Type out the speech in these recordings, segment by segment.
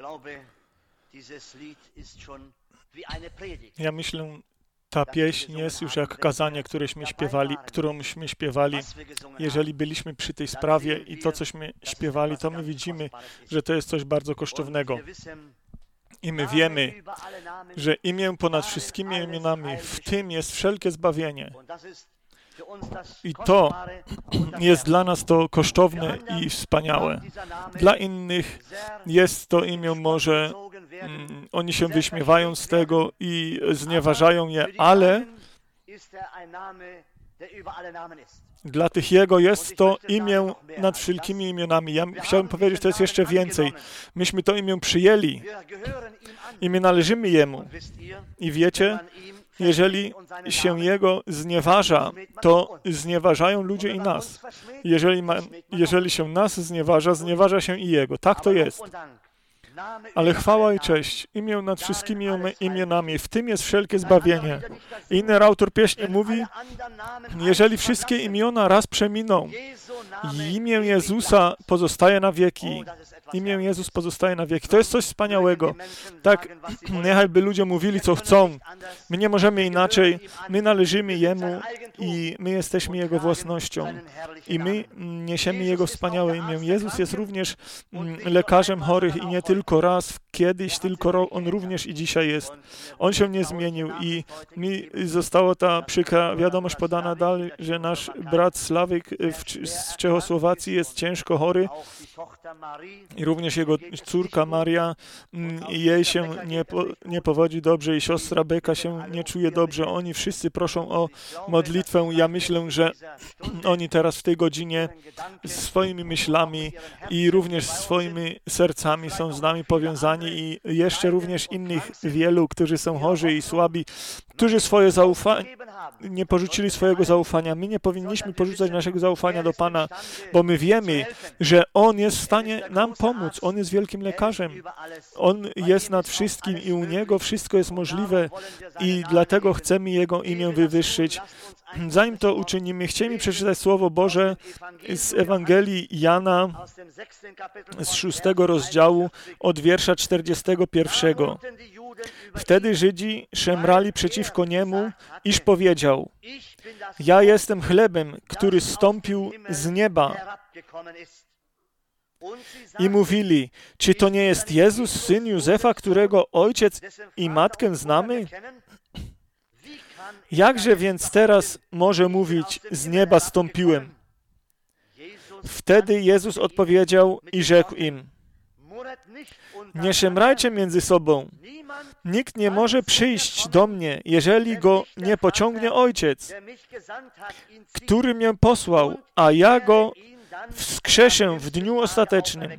Ja myślę, ta pieśń jest już jak kazanie, którąśmy śpiewali. Jeżeli byliśmy przy tej sprawie i to, cośmy śpiewali, to my widzimy, że to jest coś bardzo kosztownego. I my wiemy, że imię ponad wszystkimi imionami, w tym jest wszelkie zbawienie. I to jest dla nas to kosztowne i wspaniałe. Dla innych jest to imię może, oni się wyśmiewają z tego i znieważają je, ale dla tych Jego jest to imię nad wszelkimi imionami. Ja chciałbym powiedzieć, że to jest jeszcze więcej. Myśmy to imię przyjęli i my należymy Jemu. I wiecie, jeżeli się Jego znieważa, to znieważają ludzie i nas. Jeżeli się nas znieważa, znieważa się i Jego. Tak to jest. Ale chwała i cześć, imię nad wszystkimi imionami, w tym jest wszelkie zbawienie. Inny autor pieśni mówi, jeżeli wszystkie imiona raz przeminą, imię Jezusa pozostaje na wieki. Imię Jezus pozostaje na wieki. To jest coś wspaniałego. Tak, niechajby ludzie mówili, co chcą. My nie możemy inaczej. My należymy Jemu i my jesteśmy Jego własnością. I my niesiemy Jego wspaniałe imię. Jezus jest również lekarzem chorych i nie tylko raz, kiedyś, tylko On również i dzisiaj jest. On się nie zmienił i mi została ta przykra wiadomość podana dalej, że nasz brat Sławek z Czechosłowacji jest ciężko chory i również jego córka Maria, jej się nie powodzi dobrze i siostra Beka się nie czuje dobrze. Oni wszyscy proszą o modlitwę. Ja myślę, że oni teraz w tej godzinie swoimi myślami i również swoimi sercami są z nami powiązani i jeszcze również innych wielu, którzy są chorzy i słabi, którzy nie porzucili swojego zaufania. My nie powinniśmy porzucać naszego zaufania do Pana, bo my wiemy, że On jest w stanie nam pomóc. On jest wielkim lekarzem. On jest nad wszystkim i u Niego wszystko jest możliwe i dlatego chcemy Jego imię wywyższyć. Zanim to uczynimy, chcielibyśmy przeczytać Słowo Boże z Ewangelii Jana z 6 rozdziału od wiersza 41. Wtedy Żydzi szemrali przeciwko Niemu, iż powiedział, ja jestem chlebem, który zstąpił z nieba. I mówili, czy to nie jest Jezus, syn Józefa, którego ojciec i matkę znamy? Jakże więc teraz może mówić, z nieba zstąpiłem? Wtedy Jezus odpowiedział i rzekł im, nie szemrajcie między sobą. Nikt nie może przyjść do mnie, jeżeli go nie pociągnie Ojciec, który mnie posłał, a ja go wskrzeszę w dniu ostatecznym.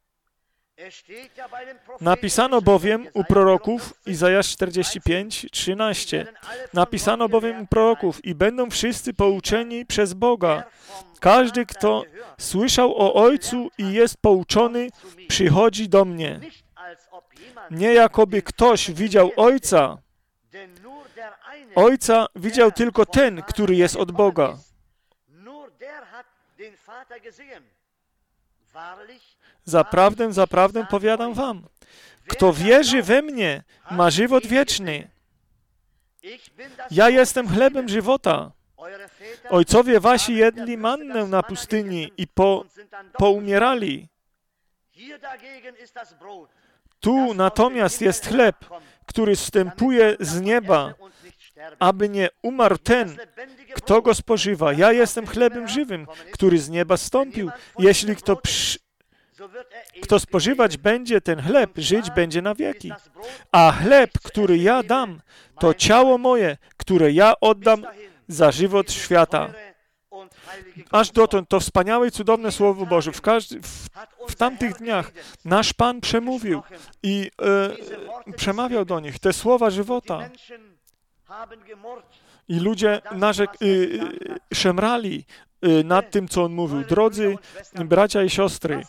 Napisano bowiem u proroków, Izajasz 45:13, napisano bowiem u proroków i będą wszyscy pouczeni przez Boga. Każdy, kto słyszał o Ojcu i jest pouczony, przychodzi do mnie. Nie jakoby ktoś widział Ojca. Ojca widział tylko ten, który jest od Boga. Zaprawdę powiadam wam, kto wierzy we mnie, ma żywot wieczny. Ja jestem chlebem żywota. Ojcowie wasi jedli mannę na pustyni i poumierali. Tu natomiast jest chleb, który zstępuje z nieba, aby nie umarł ten, kto go spożywa. Ja jestem chlebem żywym, który z nieba zstąpił. Jeśli kto spożywać będzie ten chleb, żyć będzie na wieki. A chleb, który ja dam, to ciało moje, które ja oddam za żywot świata. Aż dotąd to wspaniałe i cudowne Słowo Boże. W tamtych dniach nasz Pan przemówił i przemawiał do nich te słowa żywota. I ludzie szemrali nad tym, co On mówił. Drodzy bracia i siostry,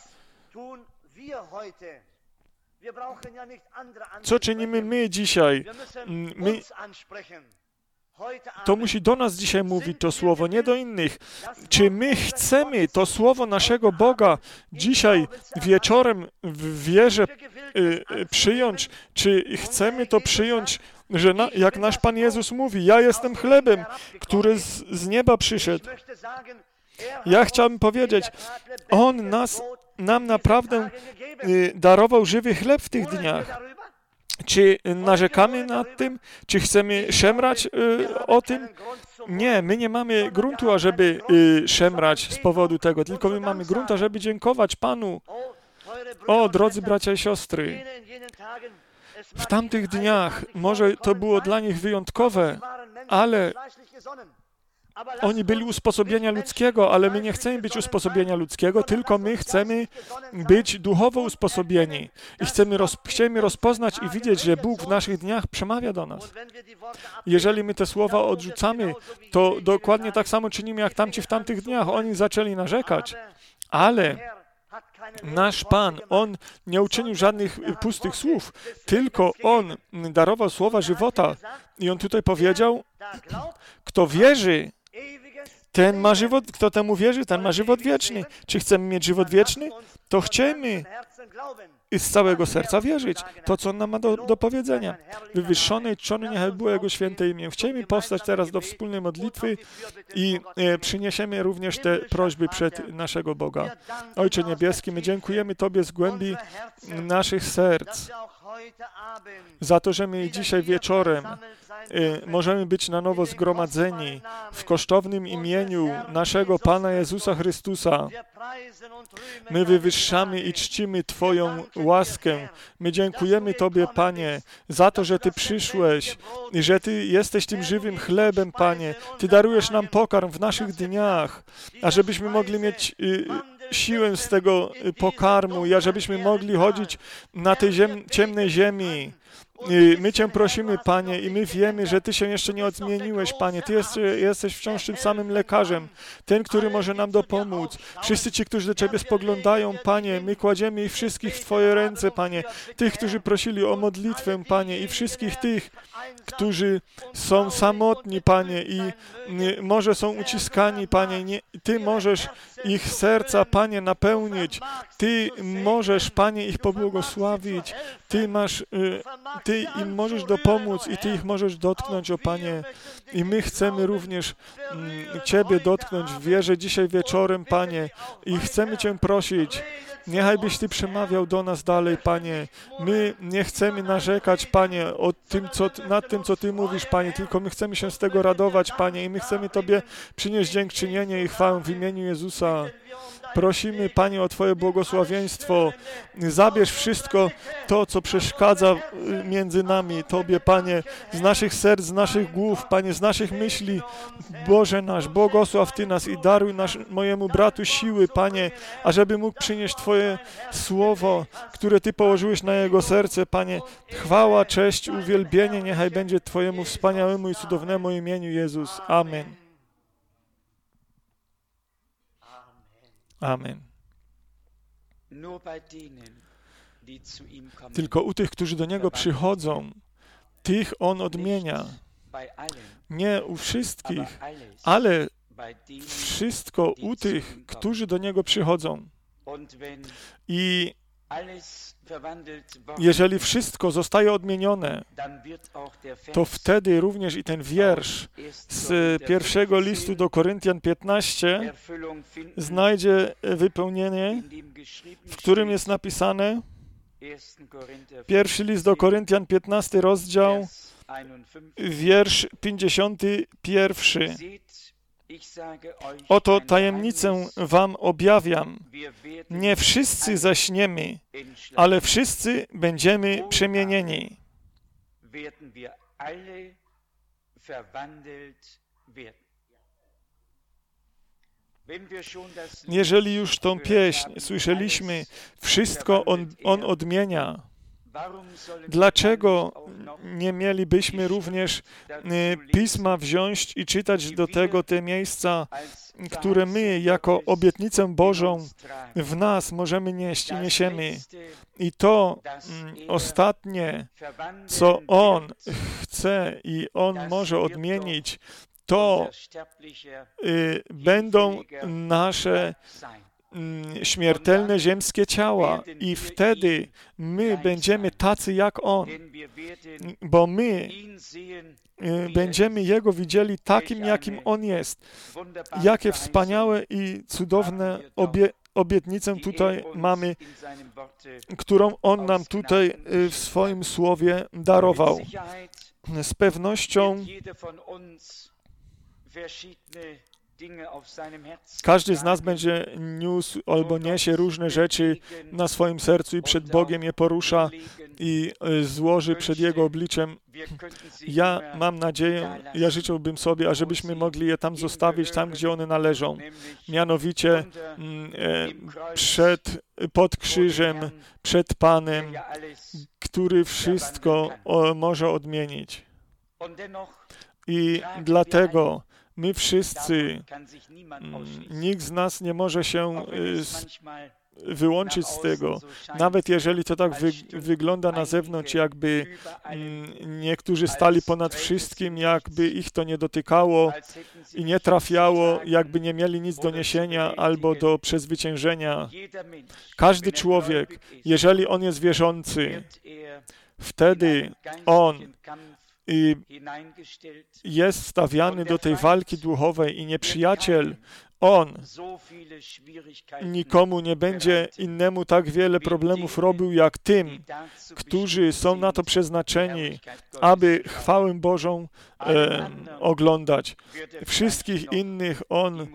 co czynimy my dzisiaj? My To musi do nas dzisiaj mówić to słowo, nie do innych. Czy my chcemy to słowo naszego Boga dzisiaj wieczorem w wierze przyjąć? Czy chcemy to przyjąć, że jak nasz Pan Jezus mówi, ja jestem chlebem, który z nieba przyszedł. Ja chciałbym powiedzieć, On nam naprawdę darował żywy chleb w tych dniach. Czy narzekamy nad tym? Czy chcemy szemrać o tym? Nie, my nie mamy gruntu, ażeby szemrać z powodu tego, tylko my mamy grunt, ażeby dziękować Panu. O, drodzy bracia i siostry, w tamtych dniach może to było dla nich wyjątkowe, ale oni byli usposobienia ludzkiego, ale my nie chcemy być usposobienia ludzkiego, tylko my chcemy być duchowo usposobieni i chcemy rozpoznać i widzieć, że Bóg w naszych dniach przemawia do nas. Jeżeli my te słowa odrzucamy, to dokładnie tak samo czynimy jak tamci w tamtych dniach. Oni zaczęli narzekać, ale nasz Pan, On nie uczynił żadnych pustych słów, tylko On darował słowa żywota. I On tutaj powiedział, kto wierzy, ten ma żywot, kto temu wierzy, ten ma żywot wieczny. Czy chcemy mieć żywot wieczny? To chcemy z całego serca wierzyć. To, co On nam ma do powiedzenia. Wywyższone i czczone niechaj było Jego święte imię. Chcemy powstać teraz do wspólnej modlitwy i przyniesiemy również te prośby przed naszego Boga. Ojcze Niebieski, my dziękujemy Tobie z głębi naszych serc za to, że my dzisiaj wieczorem możemy być na nowo zgromadzeni w kosztownym imieniu naszego Pana Jezusa Chrystusa. My wywyższamy i czcimy Twoją łaskę. My dziękujemy Tobie, Panie, za to, że Ty przyszłeś i że Ty jesteś tym żywym chlebem, Panie. Ty darujesz nam pokarm w naszych dniach, ażebyśmy mogli mieć siłę z tego pokarmu i ażebyśmy mogli chodzić na tej ciemnej ziemi. My Cię prosimy, Panie, i my wiemy, że Ty się jeszcze nie odmieniłeś, Panie. Ty jesteś wciąż tym samym lekarzem, ten, który może nam dopomóc. Wszyscy ci, którzy do Ciebie spoglądają, Panie, my kładziemy ich wszystkich w Twoje ręce, Panie. Tych, którzy prosili o modlitwę, Panie, i wszystkich tych, którzy są samotni, Panie, i może są uciskani, Panie. Ty możesz ich serca, Panie, napełnić. Ty możesz, Panie, ich pobłogosławić. Ty im możesz dopomóc i Ty ich możesz dotknąć, o Panie. I my chcemy również Ciebie dotknąć w wierze dzisiaj wieczorem, Panie. I chcemy Cię prosić, niechaj byś Ty przemawiał do nas dalej, Panie. My nie chcemy narzekać, Panie, nad tym, co Ty mówisz, Panie, tylko my chcemy się z tego radować, Panie, i my chcemy Tobie przynieść dziękczynienie i chwałę w imieniu Jezusa. Prosimy, Panie, o Twoje błogosławieństwo. Zabierz wszystko to, co przeszkadza między nami, Tobie, Panie, z naszych serc, z naszych głów, Panie, z naszych myśli. Boże nasz, błogosław Ty nas i daruj mojemu bratu siły, Panie, ażeby mógł przynieść Twoje słowo, które Ty położyłeś na jego serce, Panie. Chwała, cześć, uwielbienie niechaj będzie Twojemu wspaniałemu i cudownemu imieniu, Jezus. Amen. Amen. Tylko u tych, którzy do Niego przychodzą, tych On odmienia. Nie u wszystkich, ale wszystko u tych, którzy do Niego przychodzą. I jeżeli wszystko zostaje odmienione, to wtedy również i ten wiersz z pierwszego listu do Koryntian 15 znajdzie wypełnienie, w którym jest napisane, pierwszy list do Koryntian, 15 rozdział, wiersz 51. Oto tajemnicę wam objawiam. Nie wszyscy zaśniemy, ale wszyscy będziemy przemienieni. Jeżeli już tą pieśń słyszeliśmy, wszystko on odmienia. Dlaczego nie mielibyśmy również Pisma wziąć i czytać do tego te miejsca, które my jako obietnicę Bożą w nas możemy nieść i niesiemy? I to ostatnie, co On chce i On może odmienić, to będą nasze śmiertelne ziemskie ciała i wtedy my będziemy tacy jak On, bo my będziemy Jego widzieli takim, jakim On jest. Jakie wspaniałe i cudowne obietnicę tutaj mamy, którą On nam tutaj w swoim Słowie darował. Z pewnością każdy z nas będzie niósł albo niesie różne rzeczy na swoim sercu i przed Bogiem je porusza i złoży przed Jego obliczem. Ja mam nadzieję, ja życzyłbym sobie, ażebyśmy mogli je tam zostawić, tam, gdzie one należą. Mianowicie pod krzyżem, przed Panem, który wszystko może odmienić. I dlatego my wszyscy, nikt z nas nie może się wyłączyć z tego. Nawet jeżeli to tak wygląda na zewnątrz, jakby niektórzy stali ponad wszystkim, jakby ich to nie dotykało i nie trafiało, jakby nie mieli nic do niesienia albo do przezwyciężenia. Każdy człowiek, jeżeli on jest wierzący, wtedy on jest stawiany do tej walki duchowej i nieprzyjaciel, on nikomu nie będzie innemu tak wiele problemów robił, jak tym, którzy są na to przeznaczeni, aby chwałę Bożą oglądać. Wszystkich innych on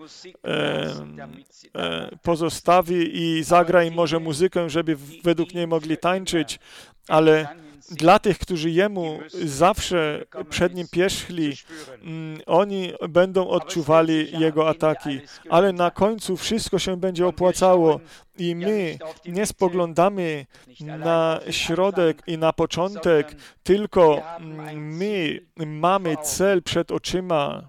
pozostawi i zagra im może muzykę, żeby według niej mogli tańczyć, ale dla tych, którzy Jemu zawsze przed Nim pierzchli, oni będą odczuwali Jego ataki, ale na końcu wszystko się będzie opłacało i my nie spoglądamy na środek i na początek, tylko my mamy cel przed oczyma.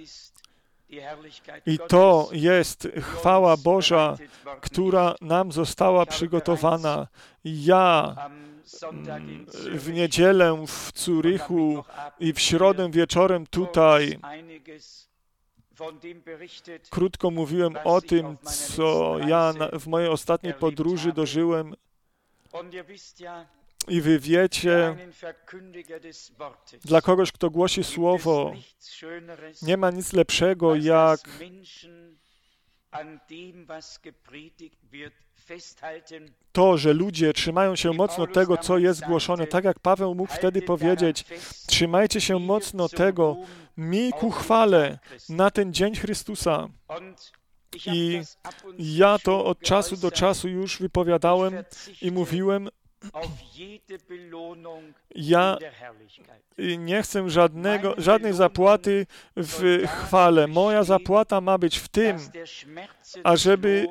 I to jest chwała Boża, która nam została przygotowana. Ja w niedzielę w Zurychu i w środę wieczorem tutaj krótko mówiłem o tym, co ja w mojej ostatniej podróży dożyłem. I wy wiecie, dla kogoś, kto głosi Słowo, nie ma nic lepszego, jak to, że ludzie trzymają się mocno tego, co jest głoszone. Tak jak Paweł mógł wtedy powiedzieć, trzymajcie się mocno tego, mi ku chwale na ten dzień Chrystusa. I ja to od czasu do czasu już wypowiadałem i mówiłem, ja nie chcę żadnej zapłaty w chwale. Moja zapłata ma być w tym, ażeby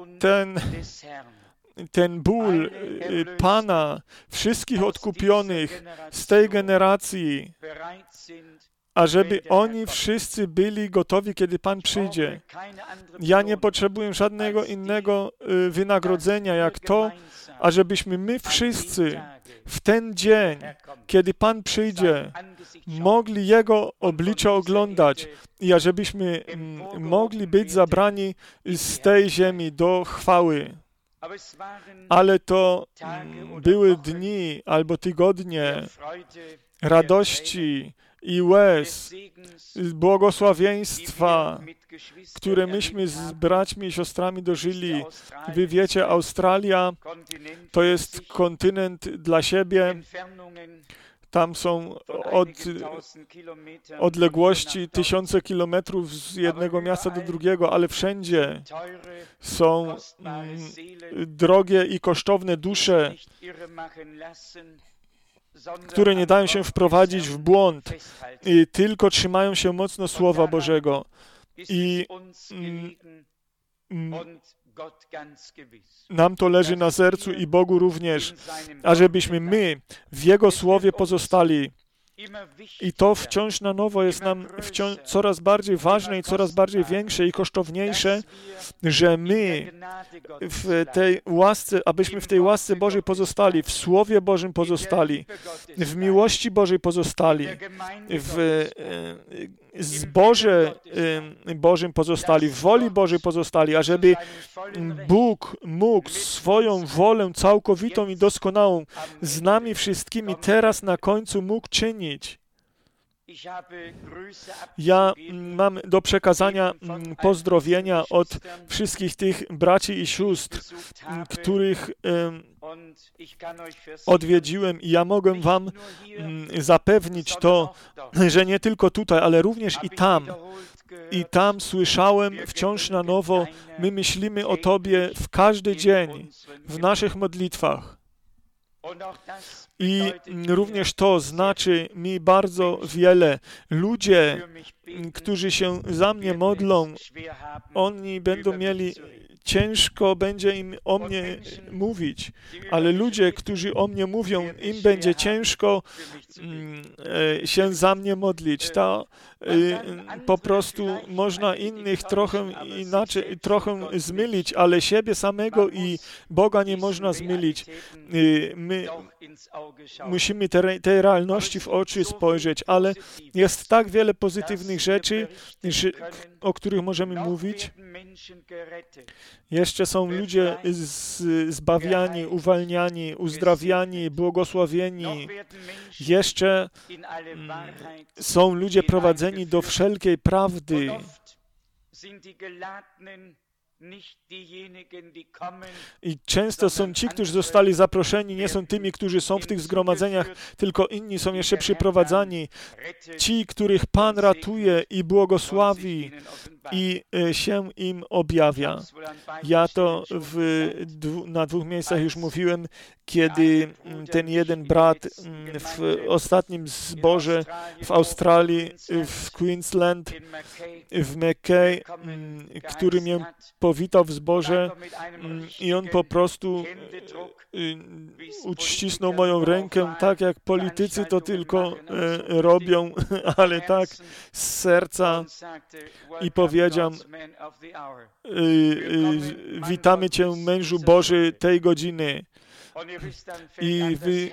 ten ból Pana, wszystkich odkupionych z tej generacji, ażeby oni wszyscy byli gotowi, kiedy Pan przyjdzie. Ja nie potrzebuję żadnego innego wynagrodzenia, jak to, ażebyśmy my wszyscy w ten dzień, kiedy Pan przyjdzie, mogli Jego oblicze oglądać i ażebyśmy mogli być zabrani z tej ziemi do chwały. Ale to były dni albo tygodnie radości i łez, błogosławieństwa, które myśmy z braćmi i siostrami dożyli. Wy wiecie, Australia to jest kontynent dla siebie. Tam są odległości 1000 kilometrów z jednego miasta do drugiego, ale wszędzie są drogie i kosztowne dusze, które nie dają się wprowadzić w błąd i tylko trzymają się mocno Słowa Bożego. I Nam to leży na sercu i Bogu również, ażebyśmy my w Jego Słowie pozostali. I to wciąż na nowo jest nam coraz bardziej ważne i coraz bardziej większe i kosztowniejsze, że my w tej łasce, abyśmy w tej łasce Bożej pozostali, w Słowie Bożym pozostali, w miłości Bożej pozostali, w zborze Bożym pozostali, w woli Bożej pozostali, ażeby Bóg mógł swoją wolę całkowitą i doskonałą z nami wszystkimi teraz na końcu mógł czynić. Ja mam do przekazania pozdrowienia od wszystkich tych braci i sióstr, których odwiedziłem i ja mogę wam zapewnić to, że nie tylko tutaj, ale również i tam. I tam słyszałem wciąż na nowo, my myślimy o Tobie w każdy dzień, w naszych modlitwach. I również to znaczy mi bardzo wiele. Ludzie, którzy się za mnie modlą, oni będą mieli, ciężko będzie im o mnie mówić, ale ludzie, którzy o mnie mówią, im będzie ciężko się za mnie modlić. Po prostu można innych trochę inaczej, trochę zmylić, ale siebie samego i Boga nie można zmylić. My musimy tej realności w oczy spojrzeć, ale jest tak wiele pozytywnych rzeczy, o których możemy mówić. Jeszcze są ludzie zbawiani, uwalniani, uzdrawiani, błogosławieni. Jeszcze są ludzie prowadzeni do wszelkiej prawdy. I często są ci, którzy zostali zaproszeni, nie są tymi, którzy są w tych zgromadzeniach, tylko inni są jeszcze przyprowadzani. Ci, których Pan ratuje i błogosławi i się im objawia. Ja to na 2 miejscach już mówiłem, kiedy ten jeden brat w ostatnim zborze w Australii, w Queensland, w Mackay, który mnie powitał w zborze i on po prostu uścisnął moją rękę, tak jak politycy to tylko robią, ale tak z serca i powiedział: witamy Cię, mężu Boży, tej godziny. I wy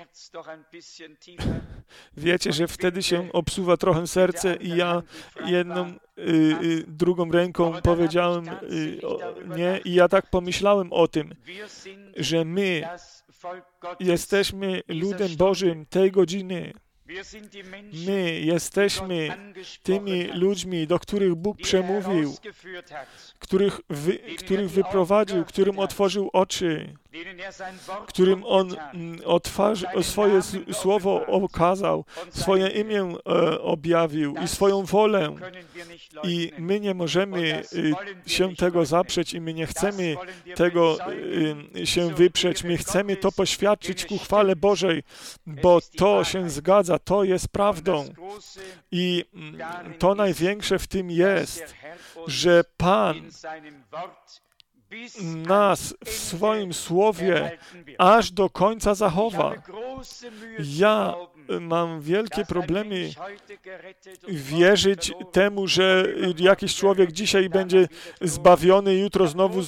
wiecie, że wtedy się obsuwa trochę serce i ja jedną, drugą ręką powiedziałem nie i ja tak pomyślałem o tym, że my jesteśmy ludem Bożym tej godziny. My jesteśmy tymi ludźmi, do których Bóg przemówił, których wyprowadził, którym otworzył oczy, którym On swoje słowo okazał, swoje imię objawił i swoją wolę. I my nie możemy się tego zaprzeć i my nie chcemy tego się wyprzeć. My chcemy to poświadczyć ku chwale Bożej, bo to się zgadza, to jest prawdą. I to największe w tym jest, że Pan nas w swoim Słowie aż do końca zachowa. Ja mam wielkie problemy wierzyć temu, że jakiś człowiek dzisiaj będzie zbawiony, jutro znowu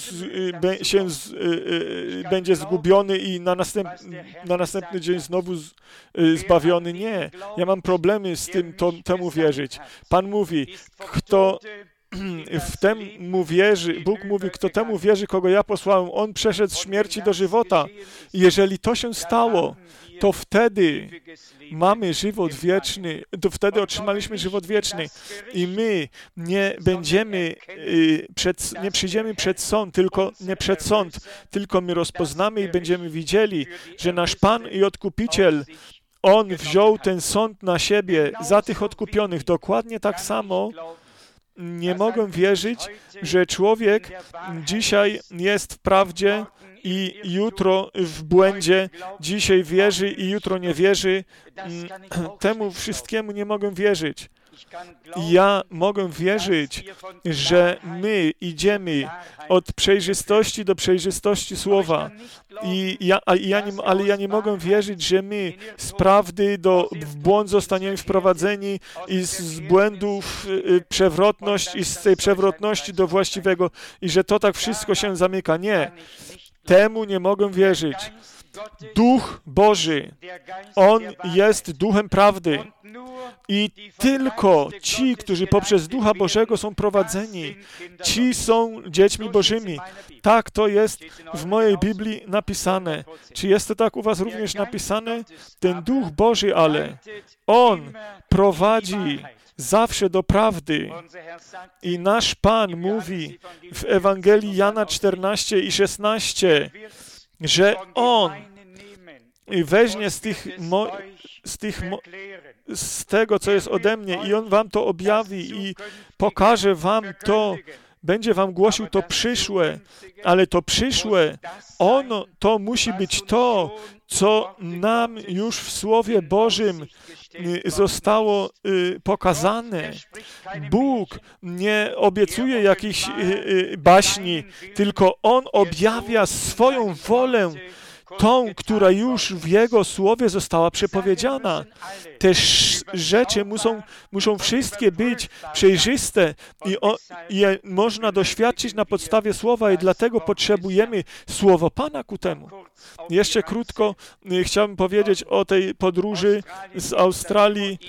będzie zgubiony i na następny dzień znowu zbawiony. Nie. Ja mam problemy z tym, temu wierzyć. Pan mówi, kto w temu wierzy, Bóg mówi, kto temu wierzy, kogo ja posłałem, on przeszedł z śmierci do żywota. I jeżeli to się stało, to wtedy mamy żywot wieczny, to wtedy otrzymaliśmy żywot wieczny. I my nie przyjdziemy przed sąd, tylko my rozpoznamy i będziemy widzieli, że nasz Pan i Odkupiciel, On wziął ten sąd na siebie za tych odkupionych. Dokładnie tak samo nie mogę wierzyć, że człowiek dzisiaj jest w prawdzie i jutro w błędzie, dzisiaj wierzy i jutro nie wierzy. Temu wszystkiemu nie mogę wierzyć. Ja mogę wierzyć, że my idziemy od przejrzystości do przejrzystości Słowa. Ale ja nie mogę wierzyć, że my z prawdy w błąd zostaniemy wprowadzeni i z błędów przewrotność i z tej przewrotności do właściwego i że to tak wszystko się zamyka. Nie. Temu nie mogę wierzyć. Duch Boży, On jest Duchem prawdy i tylko ci, którzy poprzez Ducha Bożego są prowadzeni, ci są dziećmi Bożymi. Tak to jest w mojej Biblii napisane. Czy jest to tak u was również napisane? Ten Duch Boży, ale On prowadzi zawsze do prawdy. I nasz Pan mówi w Ewangelii Jana 14 i 16, że On weźmie z tego, co jest ode mnie i On wam to objawi i pokaże wam to, będzie wam głosił to przyszłe, ale to przyszłe, ono to musi być to, co nam już w Słowie Bożym zostało pokazane. Bóg nie obiecuje jakichś baśni, tylko On objawia swoją wolę, tą, która już w Jego Słowie została przepowiedziana. Te rzeczy muszą wszystkie być przejrzyste i je można doświadczyć na podstawie Słowa i dlatego potrzebujemy Słowo Pana ku temu. Jeszcze krótko chciałbym powiedzieć o tej podróży z Australii.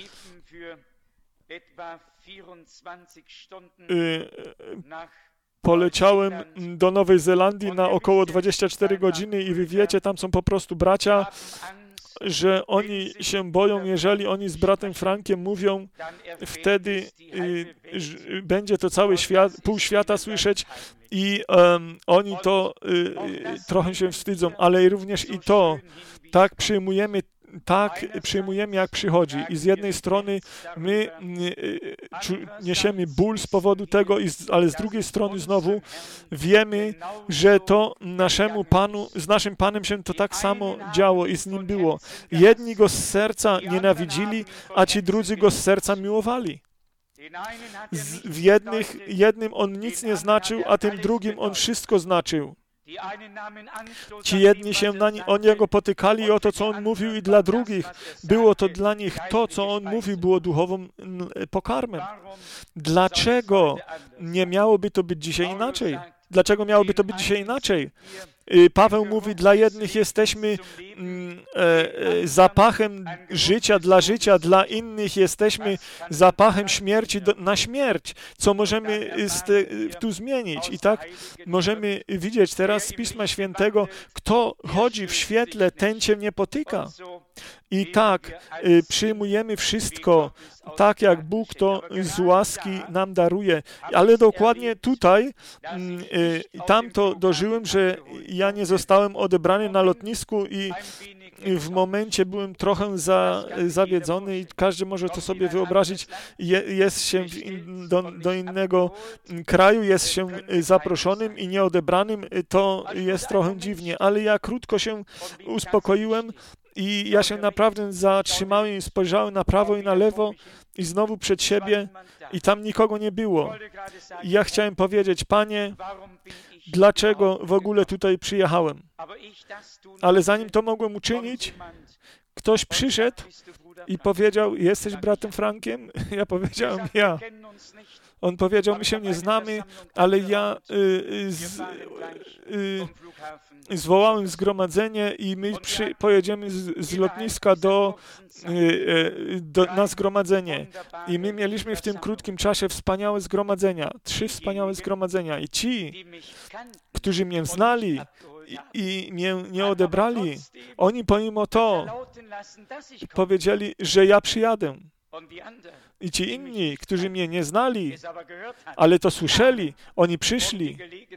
Poleciałem do Nowej Zelandii na około 24 godziny i wy wiecie, tam są po prostu bracia, że oni się boją, jeżeli oni z bratem Frankiem mówią, wtedy będzie to cały świat, pół świata słyszeć i oni to trochę się wstydzą, ale również i to tak przyjmujemy, jak przychodzi. I z jednej strony my niesiemy ból z powodu tego, ale z drugiej strony znowu wiemy, że to z naszym Panem się to tak samo działo i z Nim było. Jedni Go z serca nienawidzili, a ci drudzy Go z serca miłowali. Jednym On nic nie znaczył, a tym drugim On wszystko znaczył. Ci jedni się o Niego potykali i o to, co On mówił, i dla drugich było to dla nich to, co On mówił, było duchowym pokarmem. Dlaczego nie miałoby to być dzisiaj inaczej? Dlaczego miałoby to być dzisiaj inaczej? Paweł mówi, dla jednych jesteśmy zapachem życia, dla innych jesteśmy zapachem śmierci na śmierć. Co możemy tu zmienić? I tak możemy widzieć teraz z Pisma Świętego, kto chodzi w świetle, ten cię nie potyka. I tak przyjmujemy wszystko, tak jak Bóg to z łaski nam daruje. Ale dokładnie tutaj, tam to dożyłem, że ja nie zostałem odebrany na lotnisku i w momencie byłem trochę zawiedzony i każdy może to sobie wyobrazić. Jest się do innego kraju, jest się zaproszonym i nieodebranym, to jest trochę dziwnie, ale ja krótko się uspokoiłem i ja się naprawdę zatrzymałem i spojrzałem na prawo i na lewo i znowu przed siebie i tam nikogo nie było. I ja chciałem powiedzieć, Panie, dlaczego w ogóle tutaj przyjechałem? Ale zanim to mogłem uczynić, ktoś przyszedł i powiedział, jesteś bratem Frankiem? Ja powiedziałem, ja. On powiedział, my się nie znamy, ale ja zwołałem zgromadzenie i my pojedziemy z lotniska na zgromadzenie. I my mieliśmy w tym krótkim czasie wspaniałe zgromadzenia, 3 wspaniałe zgromadzenia. I ci, którzy mnie znali i mnie nie odebrali, oni pomimo to powiedzieli, że ja przyjadę. I ci inni, którzy mnie nie znali, ale to słyszeli, oni przyszli,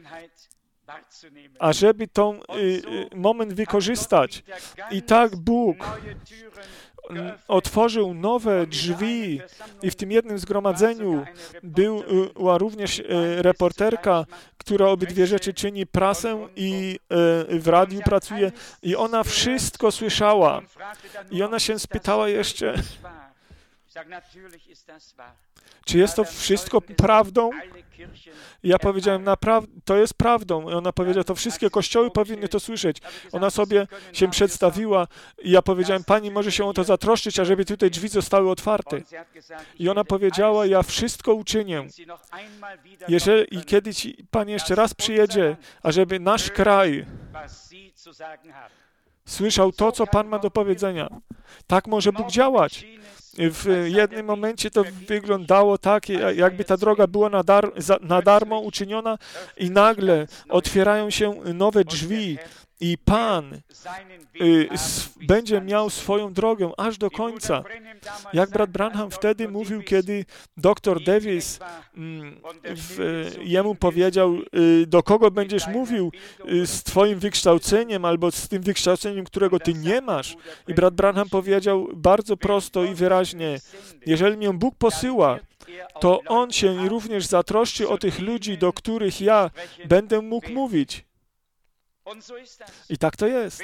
ażeby ten moment wykorzystać. I tak Bóg otworzył nowe drzwi i w tym jednym zgromadzeniu była również reporterka, która obydwie rzeczy czyni, prasę i w radiu pracuje i ona wszystko słyszała. I ona się spytała jeszcze, Czy jest to wszystko prawdą? Ja powiedziałem, to jest prawdą. I ona powiedziała, to wszystkie kościoły powinny to słyszeć. Ona sobie się przedstawiła i ja powiedziałem, pani może się o to zatroszczyć, ażeby tutaj drzwi zostały otwarte. I ona powiedziała, ja wszystko uczynię. Jeżeli kiedy Pan jeszcze raz przyjedzie, ażeby nasz kraj słyszał to, co Pan ma do powiedzenia. Tak może Bóg działać. W jednym momencie to wyglądało tak, jakby ta droga była na darmo uczyniona i nagle otwierają się nowe drzwi i Pan będzie miał swoją drogę aż do końca. Jak brat Branham wtedy mówił, kiedy dr Davis jemu powiedział, do kogo będziesz mówił z twoim wykształceniem albo z tym wykształceniem, którego ty nie masz. I brat Branham powiedział bardzo prosto i wyraźnie, jeżeli mnie Bóg posyła, to On się również zatroszczy o tych ludzi, do których ja będę mógł mówić. I tak to jest.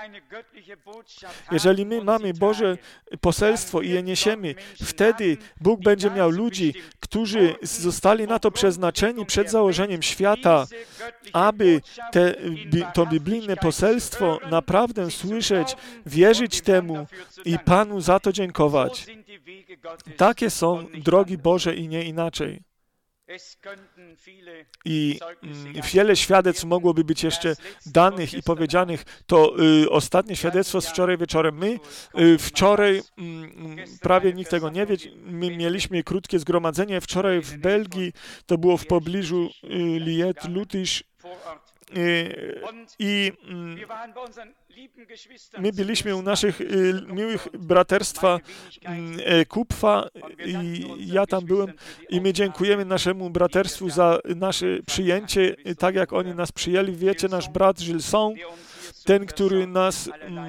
Jeżeli my mamy Boże poselstwo i je niesiemy, wtedy Bóg będzie miał ludzi, którzy zostali na to przeznaczeni przed założeniem świata, aby to biblijne poselstwo naprawdę słyszeć, wierzyć temu i Panu za to dziękować. Takie są drogi Boże i nie inaczej. I wiele świadectw mogłoby być jeszcze danych i powiedzianych. To ostatnie świadectwo z wczoraj wieczorem. My wczoraj, prawie nikt tego nie wie, my mieliśmy krótkie zgromadzenie wczoraj w Belgii, to było w pobliżu Liet-Lüttich i my byliśmy u naszych miłych braterstwa Kupfa i ja tam byłem i my dziękujemy naszemu braterstwu za nasze przyjęcie, tak jak oni nas przyjęli. Wiecie, nasz brat Gilson, ten, który nas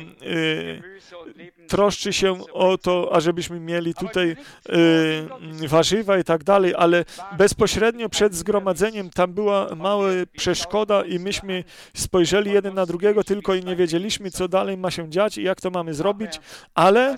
troszczy się o to, ażebyśmy mieli tutaj warzywa i tak dalej, ale bezpośrednio przed zgromadzeniem tam była mała przeszkoda i myśmy spojrzeli jeden na drugiego tylko i nie wiedzieliśmy, co dalej ma się dziać i jak to mamy zrobić, ale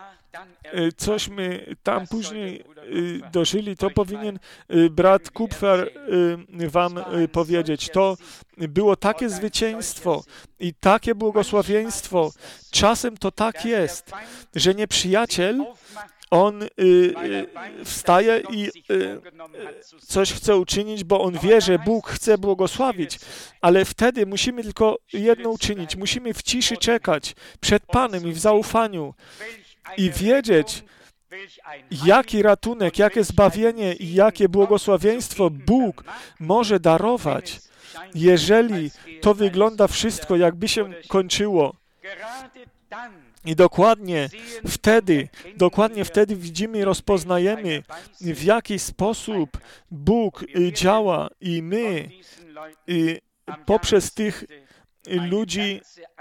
cośmy tam później dożyli, to powinien brat Kupfer wam powiedzieć. To było takie zwycięstwo i takie błogosławieństwo. Czasem to tak jest, że nieprzyjaciel, on wstaje i coś chce uczynić, bo on wie, że Bóg chce błogosławić, ale wtedy musimy tylko jedno uczynić. Musimy w ciszy czekać przed Panem i w zaufaniu i wiedzieć, jaki ratunek, jakie zbawienie i jakie błogosławieństwo Bóg może darować, jeżeli to wygląda wszystko, jakby się kończyło. I dokładnie wtedy widzimy i rozpoznajemy, w jaki sposób Bóg działa i my poprzez tych ludzi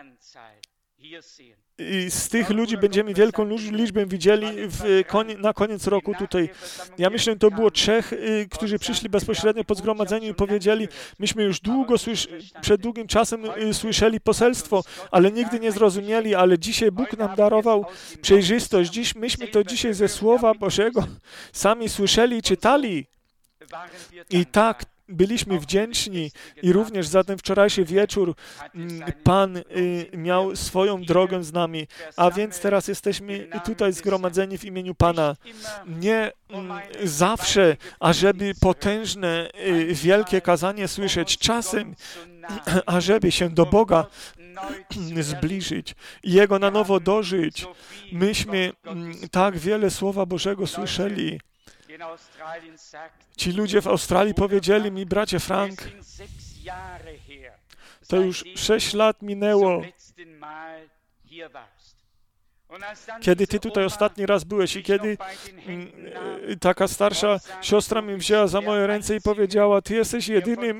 i z tych ludzi będziemy wielką liczbę widzieli na koniec roku tutaj. Ja myślę, to było 3, którzy przyszli bezpośrednio po zgromadzeniu i powiedzieli, myśmy już przed długim czasem słyszeli poselstwo, ale nigdy nie zrozumieli, ale dzisiaj Bóg nam darował przejrzystość. Myśmy to dzisiaj ze Słowa Bożego sami słyszeli i czytali. I tak byliśmy wdzięczni i również za ten wczorajszy wieczór Pan miał swoją drogę z nami, a więc teraz jesteśmy tutaj zgromadzeni w imieniu Pana. Nie zawsze, ażeby potężne, wielkie kazanie słyszeć, czasem, ażeby się do Boga zbliżyć i Jego na nowo dożyć. Myśmy tak wiele Słowa Bożego słyszeli. Ci ludzie w Australii powiedzieli mi, bracie Frank, to już 6 lat minęło, kiedy ty tutaj ostatni raz byłeś i kiedy taka starsza siostra mi wzięła za moje ręce i powiedziała, ty jesteś jedynym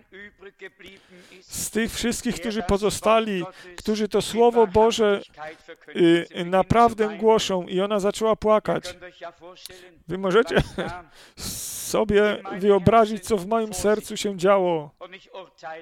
z tych wszystkich, którzy pozostali, którzy to Słowo Boże naprawdę głoszą. I ona zaczęła płakać. Wy możecie sobie wyobrazić, co w moim sercu się działo.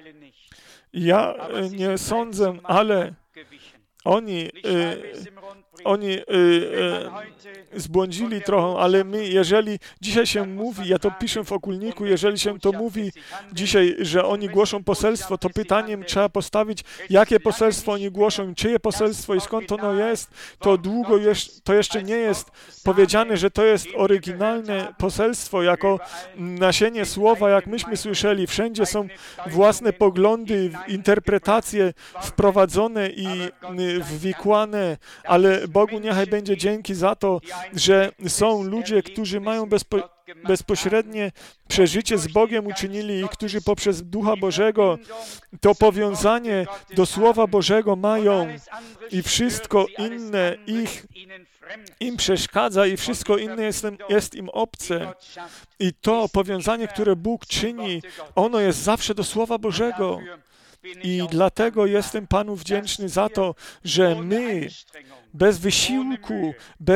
Ja nie sądzę, ale oni oni zbłądzili trochę, ale my, jeżeli dzisiaj się mówi, ja to piszę w okulniku, jeżeli się to mówi dzisiaj, że oni głoszą poselstwo, to pytaniem trzeba postawić, jakie poselstwo oni głoszą, czyje poselstwo i skąd ono jest, to długo to jeszcze nie jest powiedziane, że to jest oryginalne poselstwo, jako nasienie słowa, jak myśmy słyszeli. Wszędzie są własne poglądy, interpretacje wprowadzone i wwikłane, ale Bogu niechaj będzie dzięki za to, że są ludzie, którzy mają bezpośrednie przeżycie z Bogiem uczynili i którzy poprzez Ducha Bożego to powiązanie do Słowa Bożego mają i wszystko inne im przeszkadza i wszystko inne jest im obce. I to powiązanie, które Bóg czyni, ono jest zawsze do Słowa Bożego. I dlatego jestem Panu wdzięczny za to, że my bez wysiłku,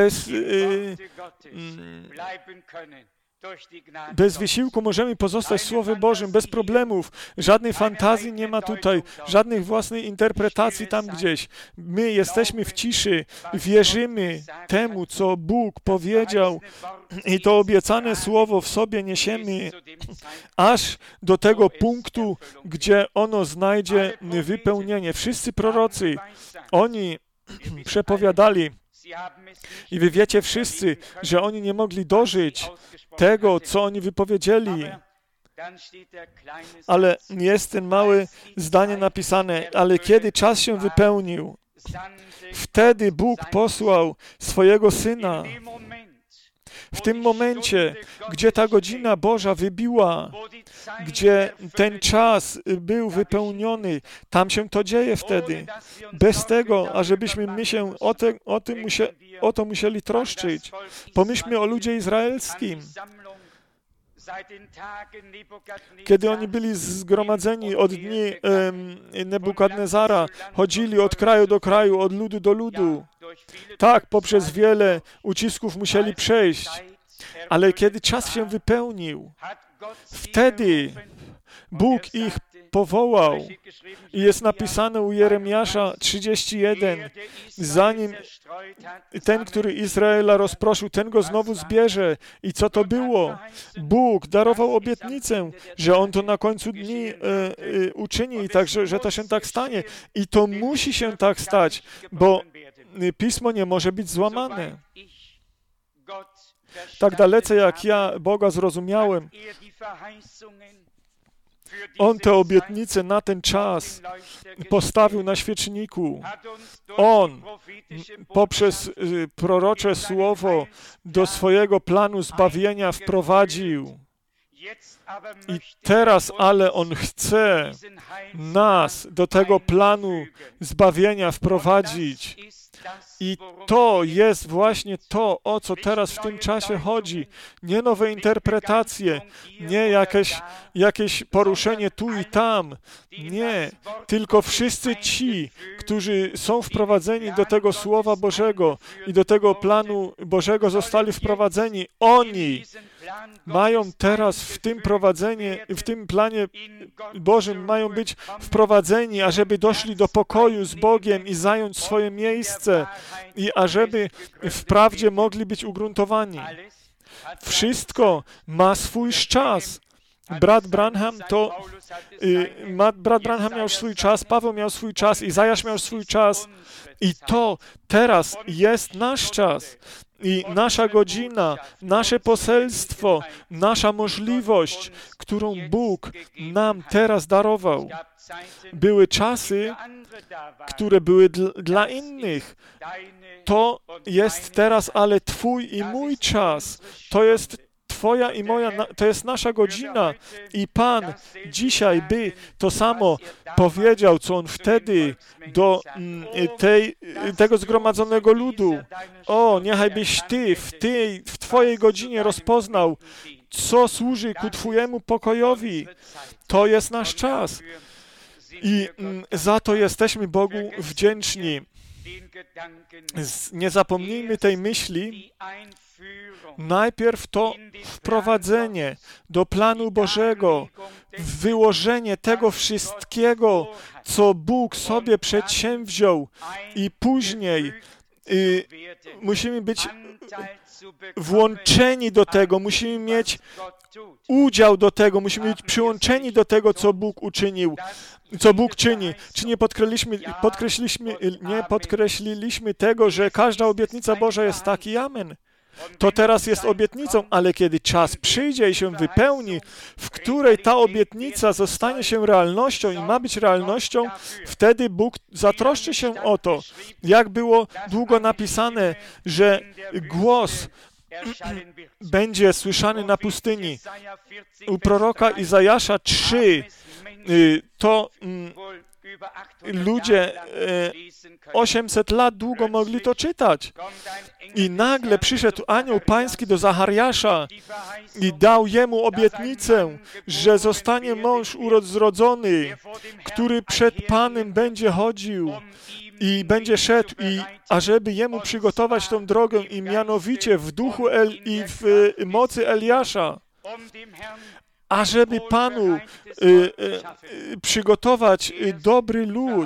bez wysiłku możemy pozostać w Słowie Bożym, bez problemów. Żadnej fantazji nie ma tutaj, żadnych własnej interpretacji tam gdzieś. My jesteśmy w ciszy, wierzymy temu, co Bóg powiedział i to obiecane Słowo w sobie niesiemy aż do tego punktu, gdzie ono znajdzie wypełnienie. Wszyscy prorocy, oni przepowiadali i wy wiecie wszyscy, że oni nie mogli dożyć tego, co oni wypowiedzieli. Ale jest ten małe zdanie napisane, ale kiedy czas się wypełnił, wtedy Bóg posłał swojego Syna. W tym momencie, gdzie ta godzina Boża wybiła, gdzie ten czas był wypełniony, tam się to dzieje wtedy. Bez tego, ażebyśmy my się o to musieli troszczyć. Pomyślmy o ludzie izraelskim. Kiedy oni byli zgromadzeni od dni Nebukadnezara, chodzili od kraju do kraju, od ludu do ludu. Tak, poprzez wiele ucisków musieli przejść, ale kiedy czas się wypełnił, wtedy Bóg ich powołał. I jest napisane u Jeremiasza 31, zanim ten, który Izraela rozproszył, ten go znowu zbierze. I co to było? Bóg darował obietnicę, że On to na końcu dni uczyni i także, że to się tak stanie. I to musi się tak stać, bo Pismo nie może być złamane. Tak dalece, jak ja Boga zrozumiałem, On te obietnice na ten czas postawił na świeczniku. On poprzez prorocze słowo do swojego planu zbawienia wprowadził. I teraz, ale On chce nas do tego planu zbawienia wprowadzić. I to jest właśnie to, o co teraz w tym czasie chodzi. Nie nowe interpretacje, nie jakieś poruszenie tu i tam. Nie, tylko wszyscy ci, którzy są wprowadzeni do tego Słowa Bożego i do tego planu Bożego zostali wprowadzeni. Oni mają teraz w tym planie Bożym mają być wprowadzeni, ażeby doszli do pokoju z Bogiem i zająć swoje miejsce i ażeby w prawdzie mogli być ugruntowani. Wszystko ma swój czas. Brat Branham miał swój czas, Paweł miał swój czas, Izajasz miał swój czas i to teraz jest nasz czas. I nasza godzina, nasze poselstwo, nasza możliwość, którą Bóg nam teraz darował. Były czasy, które były dla innych. To jest teraz, ale Twój i mój czas. To jest Twoja i moja, to jest nasza godzina. I Pan dzisiaj by to samo powiedział, co On wtedy do tego zgromadzonego ludu. O, niechaj byś Ty w Twojej godzinie rozpoznał, co służy ku Twojemu pokojowi. To jest nasz czas. I za to jesteśmy Bogu wdzięczni. Nie zapomnijmy tej myśli. Najpierw to wprowadzenie do planu Bożego, wyłożenie tego wszystkiego, co Bóg sobie przedsięwziął i później musimy być włączeni do tego, musimy mieć udział do tego, musimy być przyłączeni do tego, co Bóg uczynił, co Bóg czyni. Czy nie podkreśliliśmy tego, że każda obietnica Boża jest tak i amen? To teraz jest obietnicą, ale kiedy czas przyjdzie i się wypełni, w której ta obietnica zostanie się realnością i ma być realnością, wtedy Bóg zatroszczy się o to. Jak było długo napisane, że głos będzie słyszany na pustyni. U proroka Izajasza 3 to ludzie 800 lat długo mogli to czytać. I nagle przyszedł anioł pański do Zachariasza i dał jemu obietnicę, że zostanie mąż urodzony, który przed Panem będzie chodził i będzie szedł, ażeby jemu przygotować tą drogę i mianowicie w duchu i w mocy Eliasza, ażeby Panu przygotować dobry lud.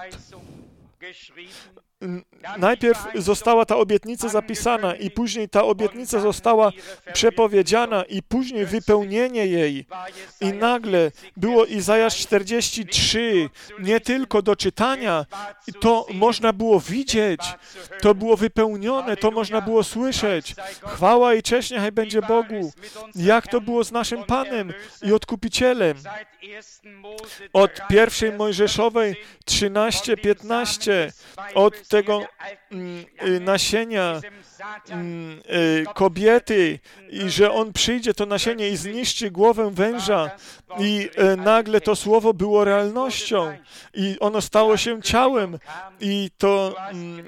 Najpierw została ta obietnica zapisana i później ta obietnica została przepowiedziana i później wypełnienie jej. I nagle było Izajasz 43, nie tylko do czytania, to można było widzieć, to było wypełnione, to można było słyszeć. Chwała i cześć niechaj będzie Bogu. Jak to było z naszym Panem i Odkupicielem. Od pierwszej Mojżeszowej 13-15, od tego nasienia kobiety i że on przyjdzie, to nasienie, i zniszczy głowę węża i nagle to słowo było realnością i ono stało się ciałem i to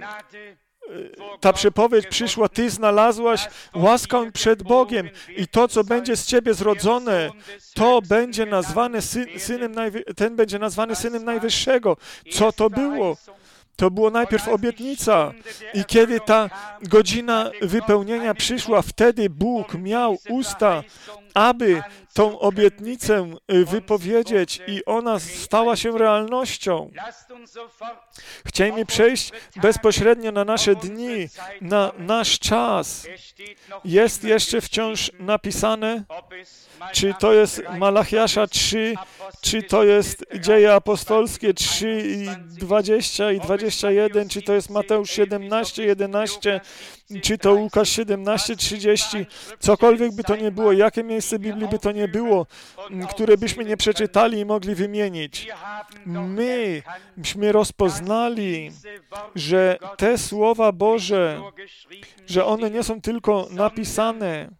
ta przepowiedź przyszła, ty znalazłaś łaskę przed Bogiem i to, co będzie z ciebie zrodzone, to będzie nazwane ten będzie nazwany Synem Najwyższego. Co to było? To było najpierw obietnica i kiedy ta godzina wypełnienia przyszła, wtedy Bóg miał usta, aby tą obietnicę wypowiedzieć i ona stała się realnością. Chcielibyśmy przejść bezpośrednio na nasze dni, na nasz czas. Jest jeszcze wciąż napisane, czy to jest Malachiasza 3, czy to jest Dzieje Apostolskie 3, 20 i 21, czy to jest Mateusz 17, 11, czy to Łukasz 17, 30, cokolwiek by to nie było, jakie miejsce Biblii by to nie było, które byśmy nie przeczytali i mogli wymienić. Myśmy rozpoznali, że te słowa Boże, że one nie są tylko napisane,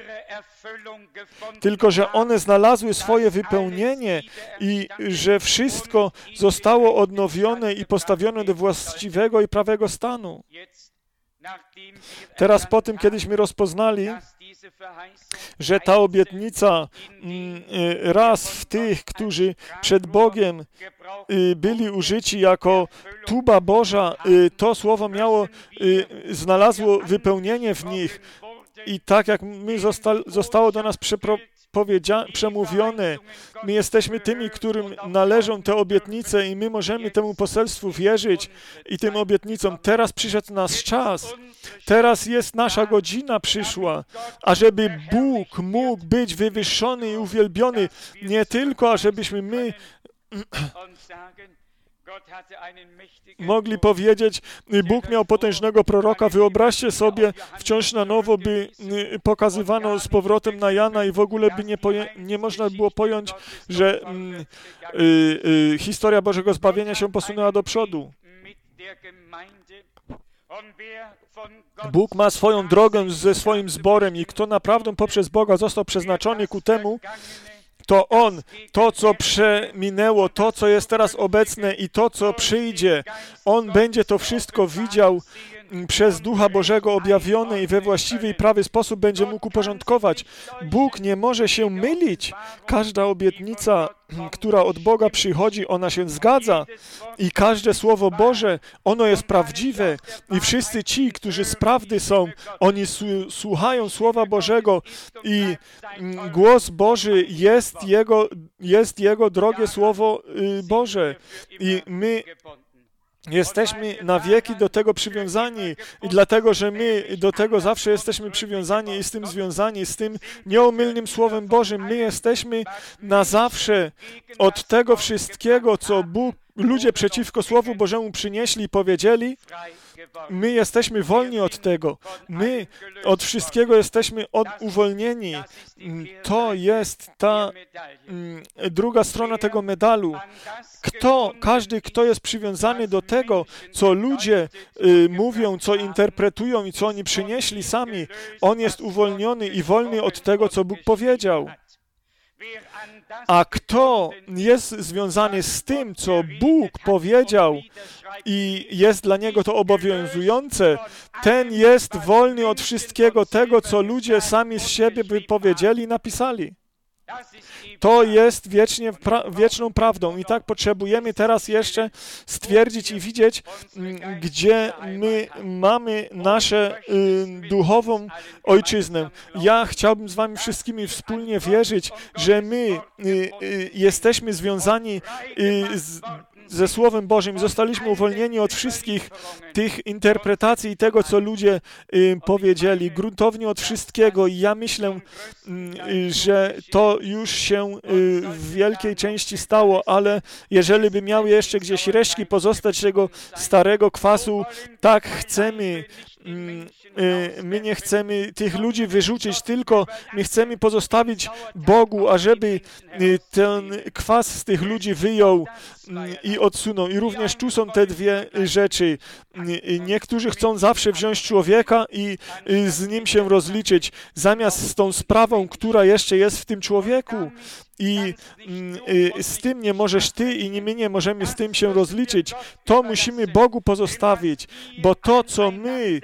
tylko że one znalazły swoje wypełnienie i że wszystko zostało odnowione i postawione do właściwego i prawego stanu. Teraz po tym, kiedyśmy rozpoznali, że ta obietnica raz w tych, którzy przed Bogiem byli użyci jako tuba Boża, to słowo znalazło wypełnienie w nich i tak jak zostało do nas przemówione, my jesteśmy tymi, którym należą te obietnice i my możemy temu poselstwu wierzyć i tym obietnicom. Teraz przyszedł nasz czas. Teraz jest nasza godzina przyszła, ażeby Bóg mógł być wywyższony i uwielbiony, nie tylko ażebyśmy my mogli powiedzieć, Bóg miał potężnego proroka, wyobraźcie sobie, wciąż na nowo by pokazywano z powrotem na Jana i w ogóle by nie można było pojąć, że historia Bożego zbawienia się posunęła do przodu. Bóg ma swoją drogę ze swoim zborem i kto naprawdę poprzez Boga został przeznaczony ku temu, to On, to co przeminęło, to co jest teraz obecne i to co przyjdzie, On będzie to wszystko widział przez Ducha Bożego objawione i we właściwy i prawy sposób będzie mógł uporządkować. Bóg nie może się mylić. Każda obietnica, która od Boga przychodzi, ona się zgadza i każde Słowo Boże, ono jest prawdziwe i wszyscy ci, którzy z prawdy są, oni słuchają Słowa Bożego i głos Boży jest Jego drogie Słowo Boże i my Jesteśmy na wieki do tego przywiązani i dlatego, że my do tego zawsze jesteśmy przywiązani i z tym związani, z tym nieomylnym Słowem Bożym. My jesteśmy na zawsze od tego wszystkiego, co ludzie przeciwko Słowu Bożemu przynieśli i powiedzieli. My jesteśmy wolni od tego. My od wszystkiego jesteśmy uwolnieni. To jest ta druga strona tego medalu. Każdy, kto jest przywiązany do tego, co ludzie mówią, co interpretują i co oni przynieśli sami, on jest uwolniony i wolny od tego, co Bóg powiedział. A kto jest związany z tym, co Bóg powiedział i jest dla niego to obowiązujące, ten jest wolny od wszystkiego tego, co ludzie sami z siebie wypowiedzieli i napisali. To jest wieczną prawdą i tak potrzebujemy teraz jeszcze stwierdzić i widzieć, gdzie my mamy naszą duchową ojczyznę. Ja chciałbym z wami wszystkimi wspólnie wierzyć, że my jesteśmy związani ze Słowem Bożym. Zostaliśmy uwolnieni od wszystkich tych interpretacji i tego, co ludzie powiedzieli, gruntownie od wszystkiego. I ja myślę, że to już się w wielkiej części stało, ale jeżeli by miały jeszcze gdzieś resztki pozostać tego starego kwasu, tak chcemy. My nie chcemy tych ludzi wyrzucić, tylko my chcemy pozostawić Bogu, ażeby ten kwas z tych ludzi wyjął i odsunął. I również tu są te dwie rzeczy. Niektórzy chcą zawsze wziąć człowieka i z nim się rozliczyć, zamiast z tą sprawą, która jeszcze jest w tym człowieku. I z tym nie możesz ty i my nie możemy z tym się rozliczyć. To musimy Bogu pozostawić, bo to, co my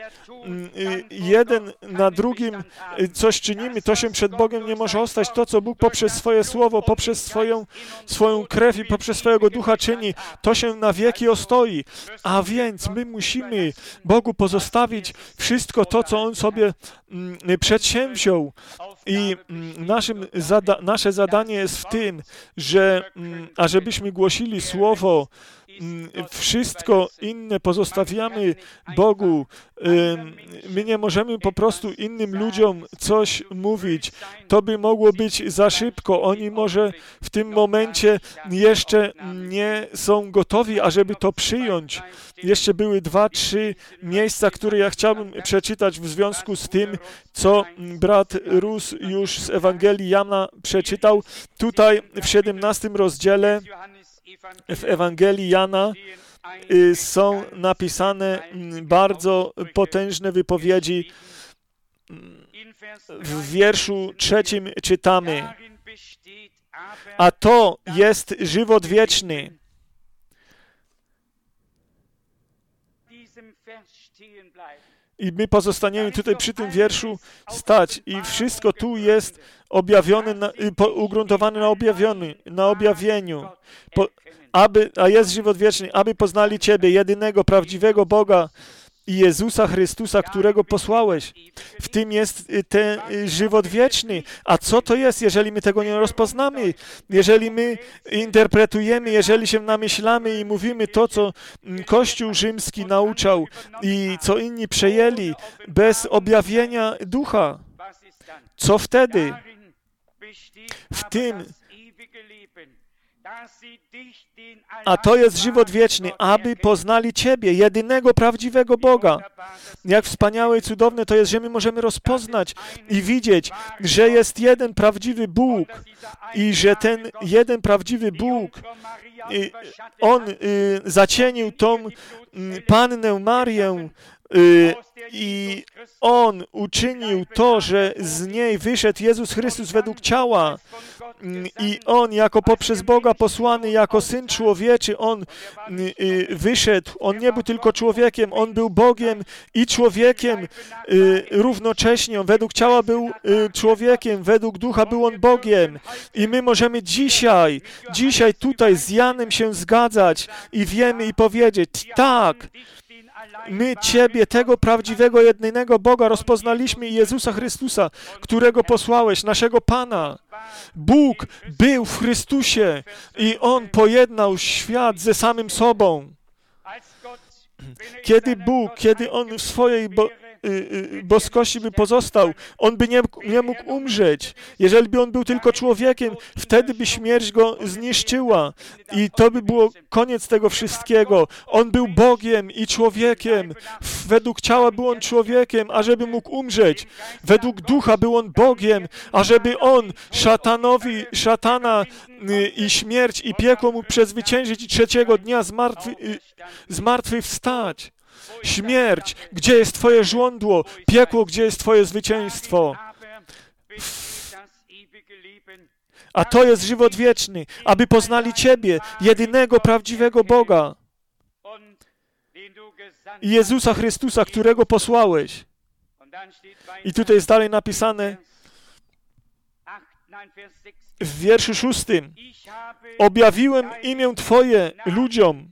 jeden na drugim coś czynimy, to się przed Bogiem nie może ostać. To, co Bóg poprzez swoje słowo, poprzez swoją krew i poprzez swojego ducha czyni, to się na wieki ostoi. A więc my musimy Bogu pozostawić wszystko to, co On sobie przedsięwziął. I nasze zadanie jest w tym, że ażebyśmy głosili Słowo, wszystko inne pozostawiamy Bogu. My nie możemy po prostu innym ludziom coś mówić. To by mogło być za szybko. Oni może w tym momencie jeszcze nie są gotowi, ażeby to przyjąć. Jeszcze były 2-3 miejsca, które ja chciałbym przeczytać w związku z tym, co brat Rus już z Ewangelii Jana przeczytał. Tutaj w 17 rozdziale w Ewangelii Jana są napisane bardzo potężne wypowiedzi. W wierszu 3 czytamy: a to jest żywot wieczny. I my pozostaniemy tutaj przy tym wierszu stać. I wszystko tu jest objawione, ugruntowane na objawieniu. A jest żywot wieczny, aby poznali Ciebie, jedynego, prawdziwego Boga i Jezusa Chrystusa, którego posłałeś. W tym jest ten żywot wieczny. A co to jest, jeżeli my tego nie rozpoznamy? Jeżeli my interpretujemy, jeżeli się namyślamy i mówimy to, co Kościół rzymski nauczał i co inni przejęli bez objawienia ducha. Co wtedy? W tym. A to jest żywot wieczny, aby poznali Ciebie, jedynego prawdziwego Boga. Jak wspaniałe i cudowne to jest, że my możemy rozpoznać i widzieć, że jest jeden prawdziwy Bóg i że ten jeden prawdziwy Bóg, On zacienił tą Pannę Marię, i On uczynił to, że z niej wyszedł Jezus Chrystus według ciała i On jako poprzez Boga posłany, jako Syn Człowieczy, On wyszedł. On nie był tylko człowiekiem, On był Bogiem i człowiekiem równocześnie. On według ciała był człowiekiem, według ducha był On Bogiem. I my możemy dzisiaj tutaj z Janem się zgadzać i wiemy i powiedzieć, tak, my Ciebie, tego prawdziwego, jedynego Boga rozpoznaliśmy i Jezusa Chrystusa, którego posłałeś, naszego Pana. Bóg był w Chrystusie i On pojednał świat ze samym sobą. Kiedy On w swojej boskości by pozostał, On by nie mógł umrzeć. Jeżeli by On był tylko człowiekiem, wtedy by śmierć Go zniszczyła i to by było koniec tego wszystkiego. On był Bogiem i człowiekiem. Według ciała był On człowiekiem, ażeby mógł umrzeć. Według ducha był On Bogiem, ażeby On szatana i śmierć i piekło mógł przezwyciężyć i trzeciego dnia zmartwychwstać. Śmierć, gdzie jest Twoje żądło? Piekło, gdzie jest Twoje zwycięstwo? A to jest żywot wieczny, aby poznali Ciebie, jedynego prawdziwego Boga i Jezusa Chrystusa, którego posłałeś. I tutaj jest dalej napisane w wierszu 6. Objawiłem imię Twoje ludziom,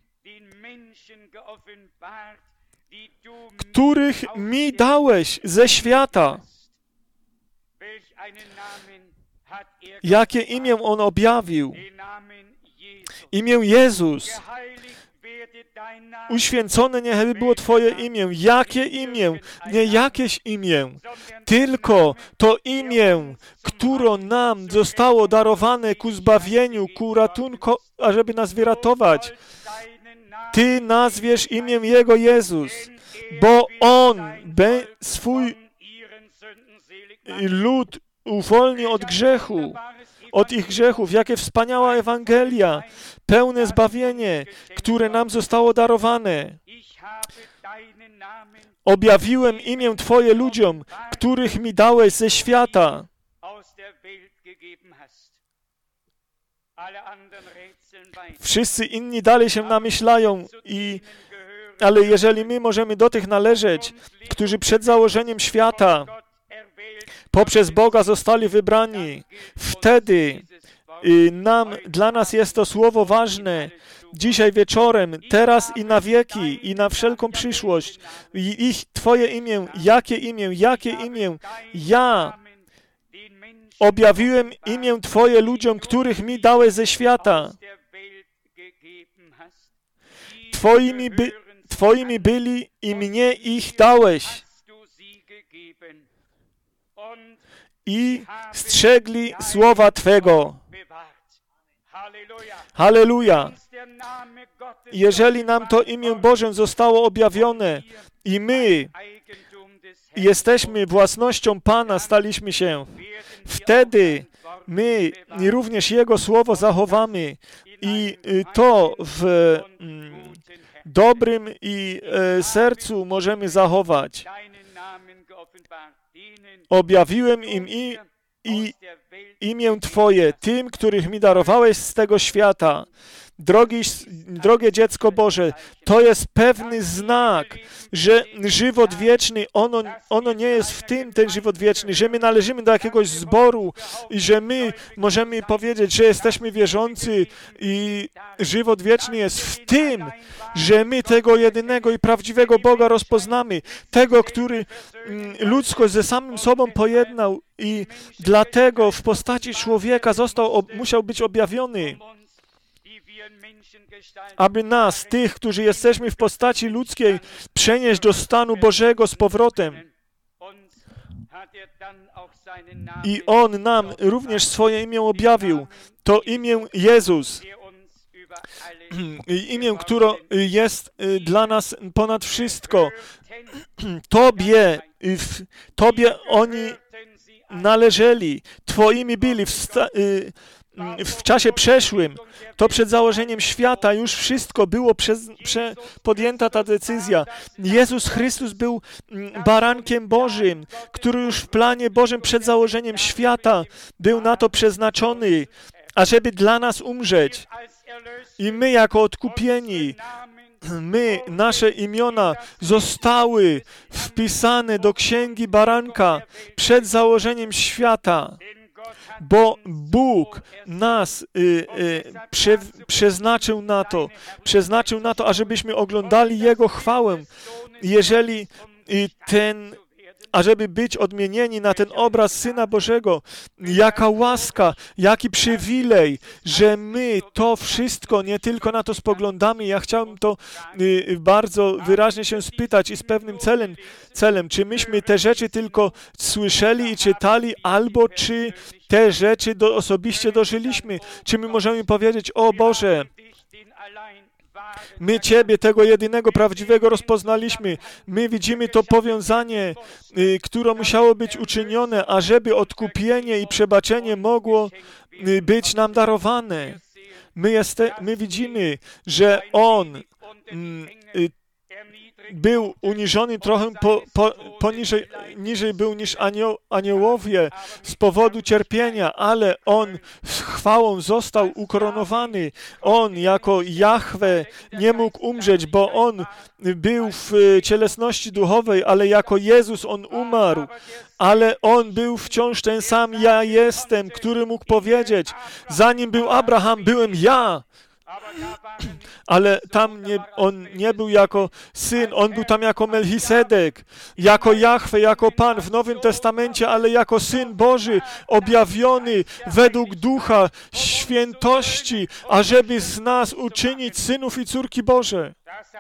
których mi dałeś ze świata. Jakie imię On objawił? Imię Jezus. Uświęcone niechby było Twoje imię. Jakie imię? Nie jakieś imię, tylko to imię, które nam zostało darowane ku zbawieniu, ku ratunku, ażeby nas wyratować. Ty nazwiesz imię Jego Jezus, bo On swój lud uwolni od grzechu, od ich grzechów. Jakie wspaniała Ewangelia, pełne zbawienie, które nam zostało darowane. Objawiłem imię Twoje ludziom, których mi dałeś ze świata. Wszyscy inni dalej się namyślają, ale jeżeli my możemy do tych należeć, którzy przed założeniem świata poprzez Boga zostali wybrani, wtedy dla nas jest to słowo ważne. Dzisiaj wieczorem, teraz i na wieki, i na wszelką przyszłość. Twoje imię, jakie imię, jakie imię? Ja objawiłem imię Twoje ludziom, których mi dałeś ze świata. Twoimi byli i mnie ich dałeś. I strzegli słowa Twego. Halleluja! Jeżeli nam to imię Boże zostało objawione i my jesteśmy własnością Pana, staliśmy się, wtedy my również Jego słowo zachowamy i to w dobrym i sercu możemy zachować. Objawiłem im i imię Twoje, tym, których mi darowałeś z tego świata. Drogie dziecko Boże, to jest pewny znak, że żywot wieczny, ono nie jest w tym, ten żywot wieczny, że my należymy do jakiegoś zboru i że my możemy powiedzieć, że jesteśmy wierzący i żywot wieczny jest w tym, że my tego jedynego i prawdziwego Boga rozpoznamy, tego, który ludzkość ze samym sobą pojednał i dlatego w postaci człowieka musiał być objawiony, aby nas, tych, którzy jesteśmy w postaci ludzkiej, przenieść do stanu Bożego z powrotem. I On nam również swoje imię objawił. To imię Jezus. Imię, które jest dla nas ponad wszystko. Tobie oni należeli. Twoimi byli w czasie przeszłym, to przed założeniem świata już wszystko było podjęta ta decyzja. Jezus Chrystus był barankiem Bożym, który już w planie Bożym przed założeniem świata był na to przeznaczony, ażeby dla nas umrzeć. I my jako odkupieni, nasze imiona zostały wpisane do księgi baranka przed założeniem świata. Bo Bóg nas przeznaczył na to, ażebyśmy oglądali Jego chwałę. Jeżeli ażeby być odmienieni na ten obraz Syna Bożego. Jaka łaska, jaki przywilej, że my to wszystko nie tylko na to spoglądamy. Ja chciałbym to bardzo wyraźnie się spytać i z pewnym celem, czy myśmy te rzeczy tylko słyszeli i czytali, albo czy te rzeczy osobiście dożyliśmy. Czy my możemy powiedzieć: o Boże, my Ciebie, tego jedynego prawdziwego, rozpoznaliśmy. My widzimy to powiązanie, które musiało być uczynione, ażeby odkupienie i przebaczenie mogło być nam darowane. My widzimy, że On był uniżony trochę niżej był niż aniołowie z powodu cierpienia, ale On z chwałą został ukoronowany. On jako Jahwe nie mógł umrzeć, bo On był w cielesności duchowej, ale jako Jezus On umarł. Ale On był wciąż ten sam ja jestem, który mógł powiedzieć: zanim był Abraham, byłem ja. Ale tam on nie był jako syn, on był tam jako Melchisedek, jako Jahwe, jako Pan w Nowym Testamencie, ale jako Syn Boży, objawiony według Ducha Świętości, ażeby z nas uczynić synów i córki Boże.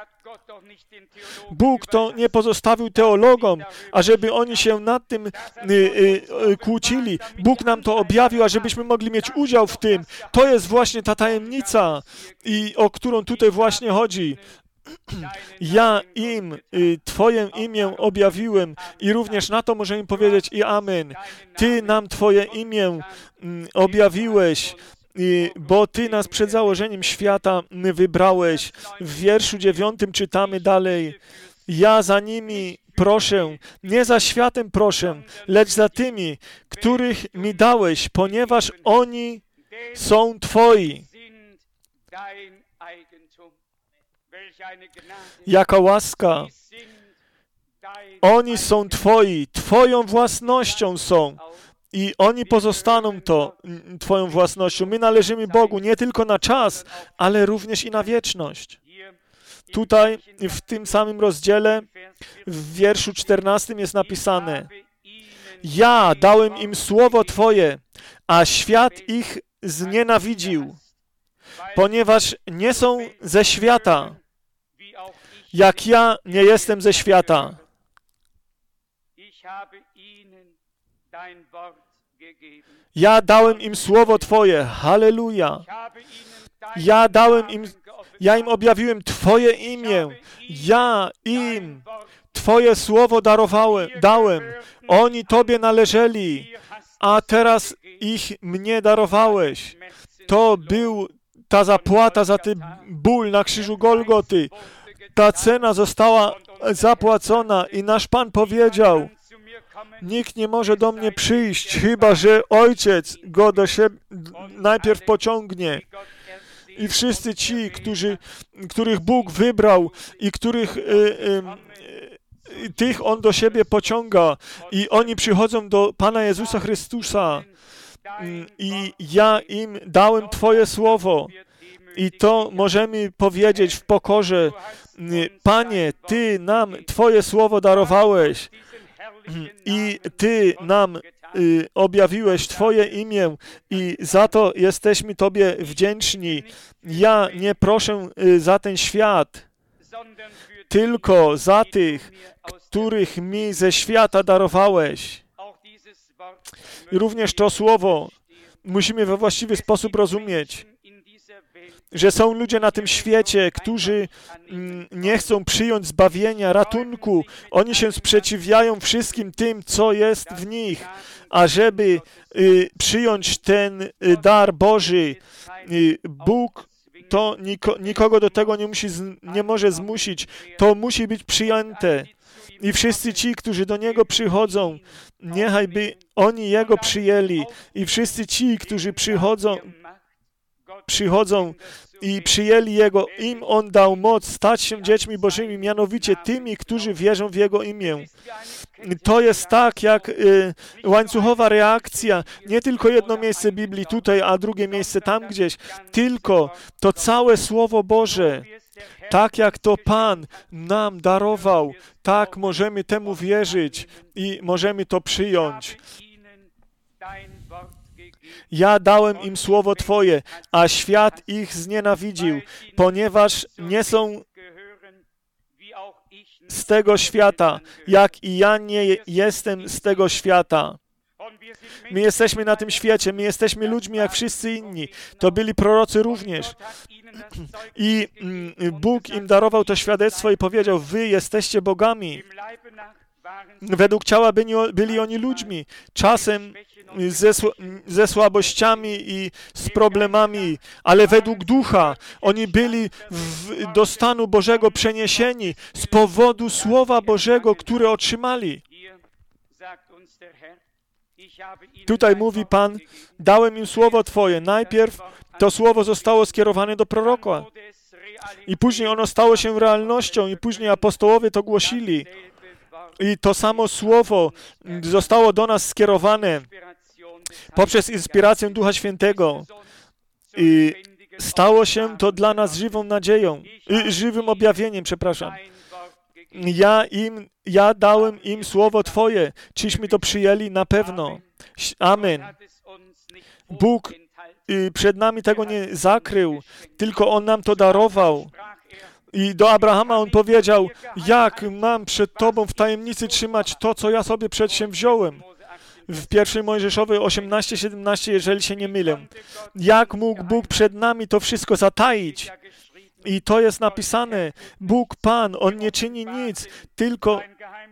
Bóg to nie pozostawił teologom, ażeby oni się nad tym kłócili. Bóg nam to objawił, ażebyśmy mogli mieć udział w tym. To jest właśnie ta tajemnica, o którą tutaj właśnie chodzi. Ja im Twoje imię objawiłem i również na to możemy powiedzieć i amen. Ty nam Twoje imię objawiłeś, bo Ty nas przed założeniem świata wybrałeś. W wierszu 9 czytamy dalej: ja za nimi proszę, nie za światem proszę, lecz za tymi, których mi dałeś, ponieważ oni są Twoi. Jaka łaska! Oni są Twoi, Twoją własnością są. I oni pozostaną Twoją własnością. My należymy Bogu nie tylko na czas, ale również i na wieczność. Tutaj, w tym samym rozdziale, w wierszu 14 jest napisane: ja dałem im słowo Twoje, a świat ich znienawidził, ponieważ nie są ze świata, jak ja nie jestem ze świata. Ja dałem im słowo Twoje, halleluja. Ja im objawiłem Twoje imię. Ja im Twoje słowo dałem. Oni Tobie należeli, a teraz ich mnie darowałeś. To był ta zapłata za ten ból na krzyżu Golgoty. Ta cena została zapłacona i nasz Pan powiedział: nikt nie może do mnie przyjść, chyba że Ojciec go do siebie najpierw pociągnie. I wszyscy ci, których Bóg wybrał i tych On do siebie pociąga i oni przychodzą do Pana Jezusa Chrystusa i ja im dałem Twoje słowo. I to możemy powiedzieć w pokorze: Panie, Ty nam Twoje słowo darowałeś i Ty nam objawiłeś Twoje imię i za to jesteśmy Tobie wdzięczni. Ja nie proszę za ten świat, tylko za tych, których mi ze świata darowałeś. I również to słowo musimy we właściwy sposób rozumieć, że są ludzie na tym świecie, którzy nie chcą przyjąć zbawienia, ratunku. Oni się sprzeciwiają wszystkim tym, co jest w nich, ażeby przyjąć ten dar Boży. Bóg to nikogo do tego nie może zmusić. To musi być przyjęte. I wszyscy ci, którzy do Niego przychodzą, niechaj by oni Jego przyjęli. I wszyscy ci, którzy przychodzą, przychodzą i przyjęli Jego, im On dał moc stać się dziećmi Bożymi, mianowicie tymi, którzy wierzą w Jego imię. To jest tak, jak łańcuchowa reakcja, nie tylko jedno miejsce Biblii tutaj, a drugie miejsce tam gdzieś, tylko to całe Słowo Boże, tak jak to Pan nam darował, tak możemy temu wierzyć i możemy to przyjąć. Ja dałem im Słowo Twoje, a świat ich znienawidził, ponieważ nie są z tego świata, jak i ja nie jestem z tego świata. My jesteśmy na tym świecie, my jesteśmy ludźmi jak wszyscy inni. To byli prorocy również. I Bóg im darował to świadectwo i powiedział, wy jesteście bogami. Według ciała byli oni ludźmi, czasem ze słabościami i z problemami, ale według ducha oni byli do stanu Bożego przeniesieni z powodu Słowa Bożego, które otrzymali. Tutaj mówi Pan, dałem im Słowo Twoje. Najpierw to Słowo zostało skierowane do proroka i później ono stało się realnością i później apostołowie to głosili. I to samo Słowo zostało do nas skierowane poprzez inspirację Ducha Świętego. I stało się to dla nas żywą nadzieją, żywym objawieniem, przepraszam. Ja dałem im Słowo Twoje. Czyśmy to przyjęli? Na pewno. Amen. Bóg przed nami tego nie zakrył, tylko On nam to darował. I do Abrahama On powiedział, jak mam przed Tobą w tajemnicy trzymać to, co ja sobie przedsięwziąłem. W 1 Mojżeszowej 18:17, jeżeli się nie mylę. Jak mógł Bóg przed nami to wszystko zataić? I to jest napisane. Bóg Pan, On nie czyni nic, tylko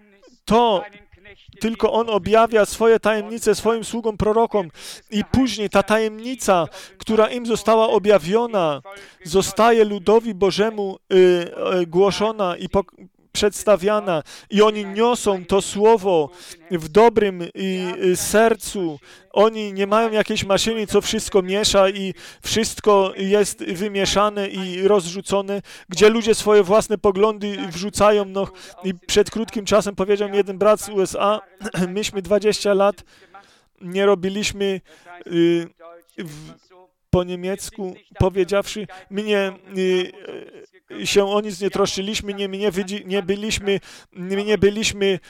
On objawia swoje tajemnice swoim sługom prorokom i później ta tajemnica, która im została objawiona, zostaje ludowi Bożemu głoszona i przedstawiana i oni niosą to słowo w dobrym sercu. Oni nie mają jakiejś maszyny, co wszystko miesza i wszystko jest wymieszane i rozrzucone, gdzie ludzie swoje własne poglądy wrzucają. No, i przed krótkim czasem powiedział mi jeden brat z USA, myśmy 20 lat nie robiliśmy po niemiecku, powiedziawszy, my się o nic nie troszczyliśmy, nie byliśmy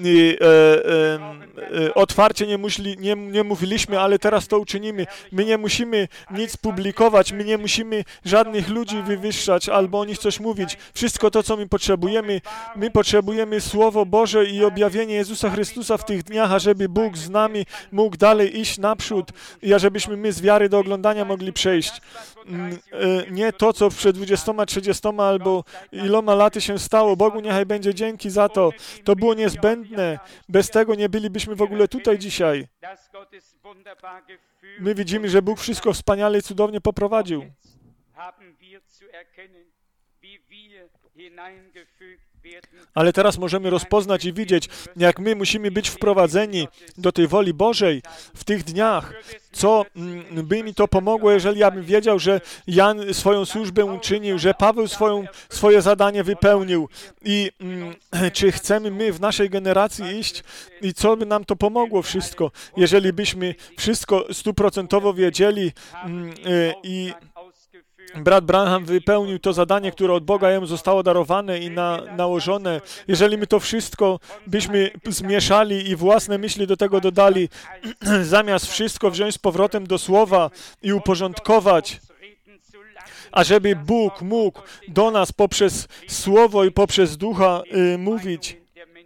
otwarcie, nie mówiliśmy, ale teraz to uczynimy. My nie musimy nic publikować, my nie musimy żadnych ludzi wywyższać albo o nich coś mówić. Wszystko to, co my potrzebujemy Słowo Boże i objawienie Jezusa Chrystusa w tych dniach, ażeby Bóg z nami mógł dalej iść naprzód i ażebyśmy my z wiary do oglądania mogli przejść. Nie to, co przed 20, 30 albo iloma laty się stało. Bogu niechaj będzie dzięki za to. To było niezbędne. Bez tego nie bylibyśmy w ogóle tutaj dzisiaj. My widzimy, że Bóg wszystko wspaniale i cudownie poprowadził. Ale teraz możemy rozpoznać i widzieć, jak my musimy być wprowadzeni do tej woli Bożej w tych dniach. Co by mi to pomogło, jeżeli ja bym wiedział, że Jan swoją służbę uczynił, że Paweł swoje zadanie wypełnił i czy chcemy my w naszej generacji iść i co by nam to pomogło wszystko, jeżeli byśmy wszystko 100% wiedzieli i brat Branham wypełnił to zadanie, które od Boga jemu zostało darowane i nałożone. Jeżeli my to wszystko byśmy zmieszali i własne myśli do tego dodali, zamiast wszystko wziąć z powrotem do Słowa i uporządkować, ażeby Bóg mógł do nas poprzez Słowo i poprzez Ducha mówić.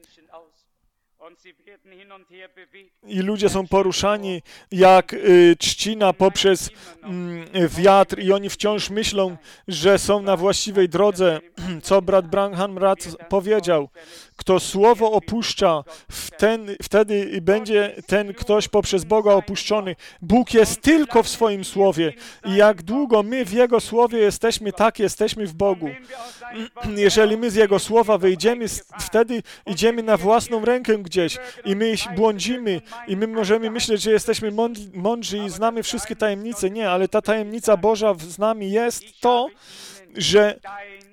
I ludzie są poruszani jak trzcina poprzez wiatr i oni wciąż myślą, że są na właściwej drodze, co brat Branham powiedział. Kto Słowo opuszcza, wtedy będzie ten ktoś poprzez Boga opuszczony. Bóg jest tylko w swoim Słowie i jak długo my w Jego Słowie jesteśmy, tak jesteśmy w Bogu. Jeżeli my z Jego Słowa wyjdziemy, wtedy idziemy na własną rękę gdzieś powiedziałeś i my błądzimy i my możemy myśleć, że jesteśmy mądrzy i znamy wszystkie tajemnice. Nie, ale ta tajemnica Boża z nami jest to, że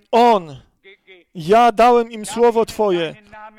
ja dałem im Słowo Twoje.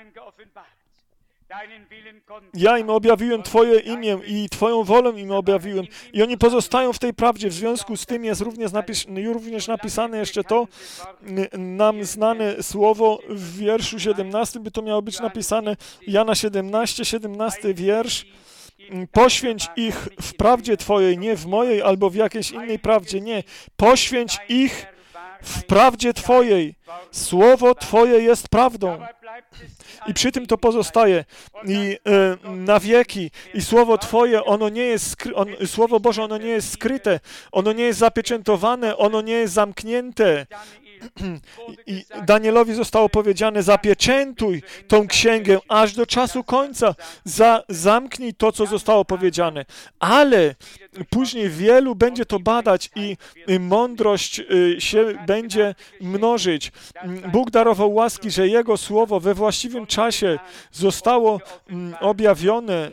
Ja im objawiłem Twoje imię i Twoją wolę im objawiłem. I oni pozostają w tej prawdzie. W związku z tym jest również napisane jeszcze to, nam znane słowo w wierszu 17, by to miało być napisane, Jana 17 wiersz. Poświęć ich w prawdzie Twojej, nie w mojej albo w jakiejś innej prawdzie, nie. Poświęć ich w prawdzie Twojej. Słowo Twoje jest prawdą. I przy tym to pozostaje. I na wieki. I Słowo Twoje, ono nie jest Słowo Boże, ono nie jest skryte. Ono nie jest zapieczętowane, ono nie jest zamknięte. I Danielowi zostało powiedziane, zapieczętuj tą księgę aż do czasu końca. Zamknij to, co zostało powiedziane. Ale później wielu będzie to badać i mądrość się będzie mnożyć. Bóg darował łaski, że Jego Słowo we właściwym czasie zostało objawione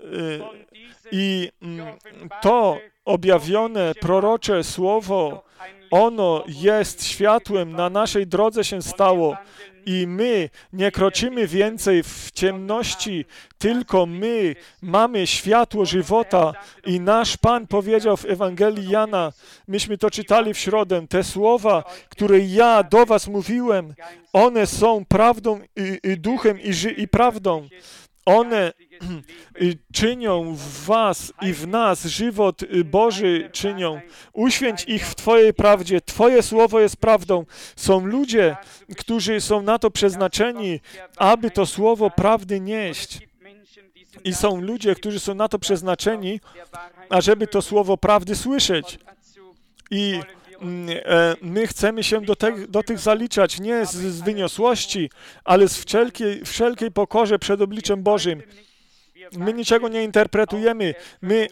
i to objawione prorocze Słowo, ono jest światłem, na naszej drodze się stało i my nie kroczymy więcej w ciemności, tylko my mamy światło żywota i nasz Pan powiedział w Ewangelii Jana, myśmy to czytali w środę, te słowa, które ja do was mówiłem, one są prawdą i duchem i prawdą. One czynią w was i w nas żywot Boży czynią. Uświęć ich w Twojej prawdzie. Twoje słowo jest prawdą. Są ludzie, którzy są na to przeznaczeni, aby to słowo prawdy nieść. I są ludzie, którzy są na to przeznaczeni, ażeby to słowo prawdy słyszeć. I my chcemy się do tych zaliczać nie z wyniosłości, ale z wszelkiej pokorze przed obliczem Bożym. My niczego nie interpretujemy. My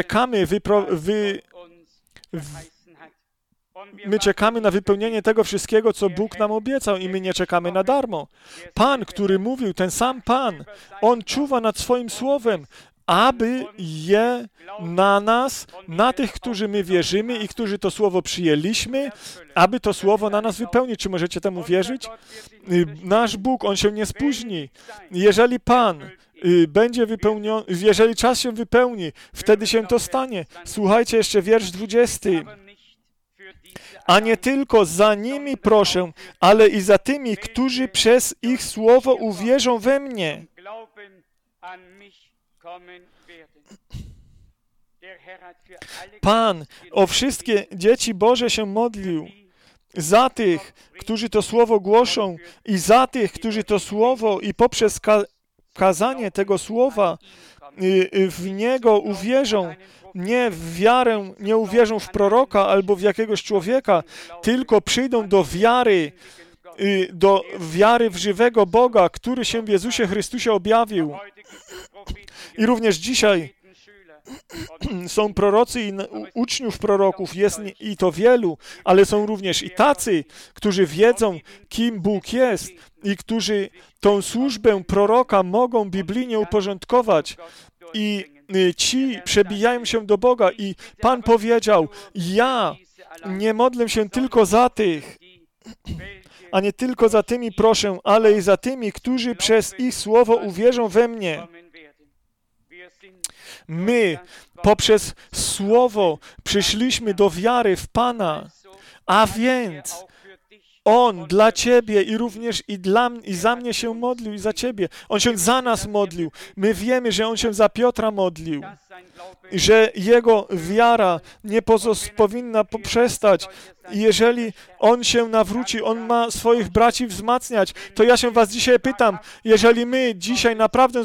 czekamy na wypełnienie tego wszystkiego, co Bóg nam obiecał i my nie czekamy na darmo. Pan, który mówił, ten sam Pan, On czuwa nad swoim słowem, aby je na nas, na tych, którzy my wierzymy i którzy to słowo przyjęliśmy, aby to słowo na nas wypełnić. Czy możecie temu wierzyć? Nasz Bóg, On się nie spóźni. Jeżeli Pan będzie wypełniony, jeżeli czas się wypełni, wtedy się to stanie. Słuchajcie jeszcze wiersz 20. A nie tylko za nimi proszę, ale i za tymi, którzy przez ich słowo uwierzą we mnie. Pan o wszystkie dzieci Boże się modlił. Za tych, którzy to słowo głoszą i za tych, którzy to słowo i poprzez kazanie tego słowa w Niego uwierzą. Nie w wiarę, nie uwierzą w proroka albo w jakiegoś człowieka, tylko przyjdą do wiary w żywego Boga, który się w Jezusie Chrystusie objawił. I również dzisiaj są prorocy i uczniów proroków, jest i to wielu, ale są również i tacy, którzy wiedzą, kim Bóg jest i którzy tą służbę proroka mogą biblijnie uporządkować. I ci przebijają się do Boga i Pan powiedział, ja nie modlę się tylko za tych, a nie tylko za tymi proszę, ale i za tymi, którzy przez ich słowo uwierzą we mnie. My poprzez słowo przyszliśmy do wiary w Pana, a więc On dla Ciebie i również i za mnie się modlił i za Ciebie. On się za nas modlił. My wiemy, że On się za Piotra modlił, że jego wiara nie powinna poprzestać. Jeżeli on się nawróci, on ma swoich braci wzmacniać, to ja się was dzisiaj pytam, jeżeli my dzisiaj naprawdę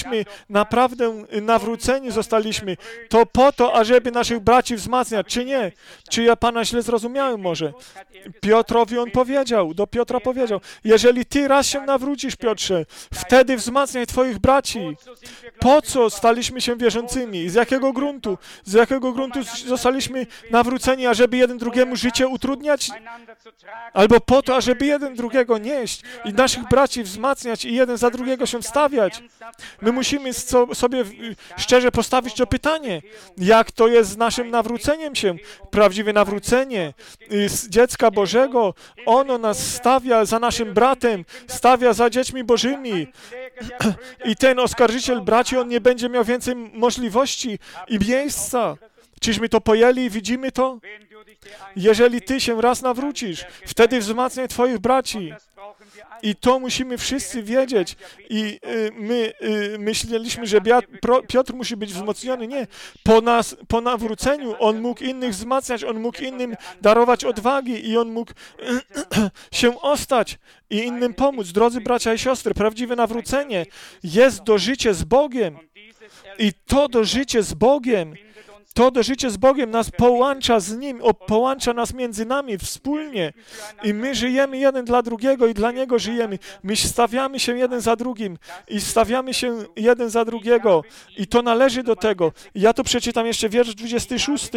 nawróceni zostaliśmy, to po to, ażeby naszych braci wzmacniać, czy nie? Czy ja Pana źle zrozumiałem może? Piotrowi on powiedział, do Piotra powiedział, jeżeli ty raz się nawrócisz, Piotrze, wtedy wzmacniaj twoich braci. Po co staliśmy się wierzącymi? Z jakiego gruntu? Z jakiego gruntu zostaliśmy nawróceni, ażeby jeden drugiemu życie utrudniać? Albo po to, ażeby jeden drugiego nieść i naszych braci wzmacniać i jeden za drugiego się stawiać. My musimy sobie szczerze postawić to pytanie, jak to jest z naszym nawróceniem się. Prawdziwe nawrócenie z dziecka Bożego, ono nas stawia za naszym bratem, stawia za dziećmi Bożymi. I ten oskarżyciel braci, on nie będzie miał więcej możliwości i miejsca. Czyśmy to pojęli i widzimy to? Jeżeli ty się raz nawrócisz, wtedy wzmacniaj twoich braci. I to musimy wszyscy wiedzieć. I my myśleliśmy, że Piotr musi być wzmocniony. Nie. Po nawróceniu on mógł innych wzmacniać, on mógł innym darować odwagi i on mógł się ostać i innym pomóc. Drodzy bracia i siostry, prawdziwe nawrócenie jest do życia z Bogiem. I to do życia z Bogiem, nas połącza z Nim, połącza nas między nami wspólnie. I my żyjemy jeden dla drugiego i dla Niego żyjemy. My stawiamy się jeden za drugim i stawiamy się jeden za drugiego. I to należy do tego. Ja tu przeczytam jeszcze wiersz 26.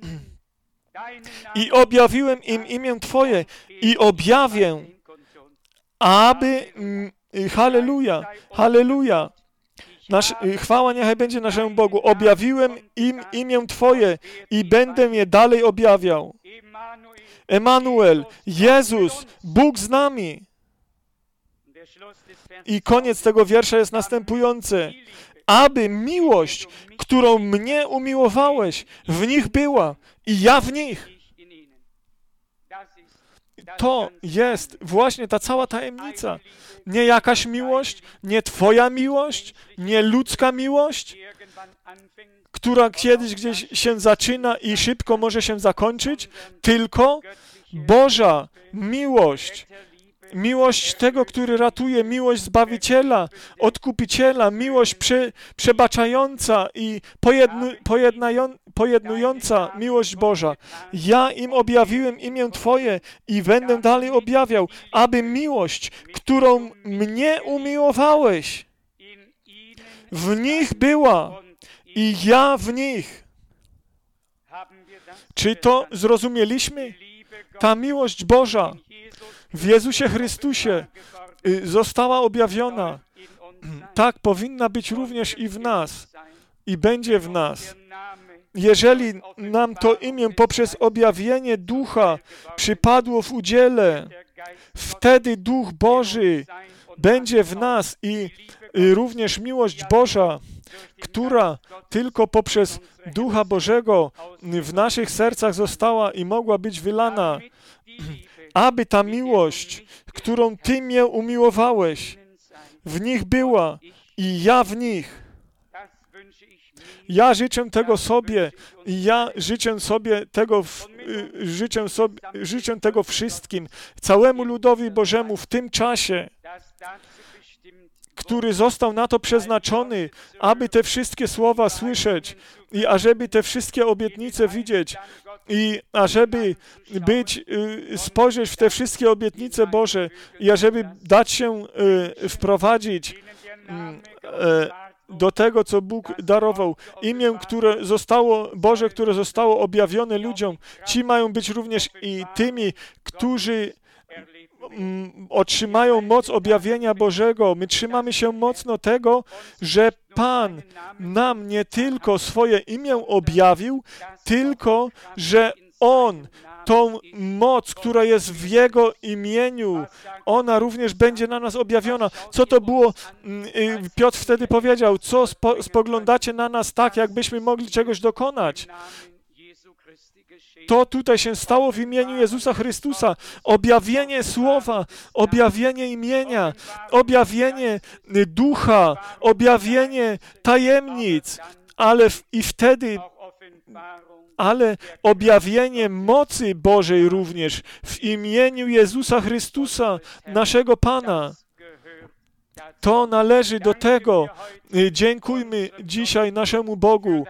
I objawiłem im imię Twoje i objawię, aby... Halleluja, halleluja. Chwała niechaj będzie naszemu Bogu. Objawiłem im imię Twoje i będę je dalej objawiał. Emanuel, Jezus, Bóg z nami. I koniec tego wiersza jest następujący. Aby miłość, którą mnie umiłowałeś, w nich była i ja w nich. To jest właśnie ta cała tajemnica. Nie jakaś miłość, nie Twoja miłość, nie ludzka miłość, która kiedyś gdzieś się zaczyna i szybko może się zakończyć, tylko Boża miłość. Miłość tego, który ratuje, miłość Zbawiciela, Odkupiciela, miłość przebaczająca i pojednująca miłość Boża. Ja im objawiłem imię Twoje i będę dalej objawiał, aby miłość, którą mnie umiłowałeś, w nich była i ja w nich. Czy to zrozumieliśmy? Ta miłość Boża w Jezusie Chrystusie została objawiona. Tak powinna być również i w nas. I będzie w nas. Jeżeli nam to imię poprzez objawienie Ducha przypadło w udziale, wtedy Duch Boży będzie w nas i również miłość Boża, która tylko poprzez Ducha Bożego w naszych sercach została i mogła być wylana, aby ta miłość, którą Ty mnie umiłowałeś, w nich była i ja w nich. Ja życzę tego sobie i ja życzę tego wszystkim, całemu ludowi Bożemu w tym czasie, który został na to przeznaczony, aby te wszystkie słowa słyszeć i ażeby te wszystkie obietnice widzieć i ażeby spojrzeć w te wszystkie obietnice Boże i ażeby dać się wprowadzić do tego, co Bóg darował. Imię, które zostało objawione ludziom, ci mają być również i tymi, którzy otrzymają moc objawienia Bożego. My trzymamy się mocno tego, że Pan nam nie tylko swoje imię objawił, tylko, że On tą moc, która jest w Jego imieniu, ona również będzie na nas objawiona. Co to było? Piotr wtedy powiedział, co spoglądacie na nas tak, jakbyśmy mogli czegoś dokonać. To tutaj się stało w imieniu Jezusa Chrystusa. Objawienie Słowa, objawienie imienia, objawienie Ducha, objawienie tajemnic, ale objawienie mocy Bożej również w imieniu Jezusa Chrystusa, naszego Pana. To należy do tego. Dziękujmy dzisiaj naszemu Bogu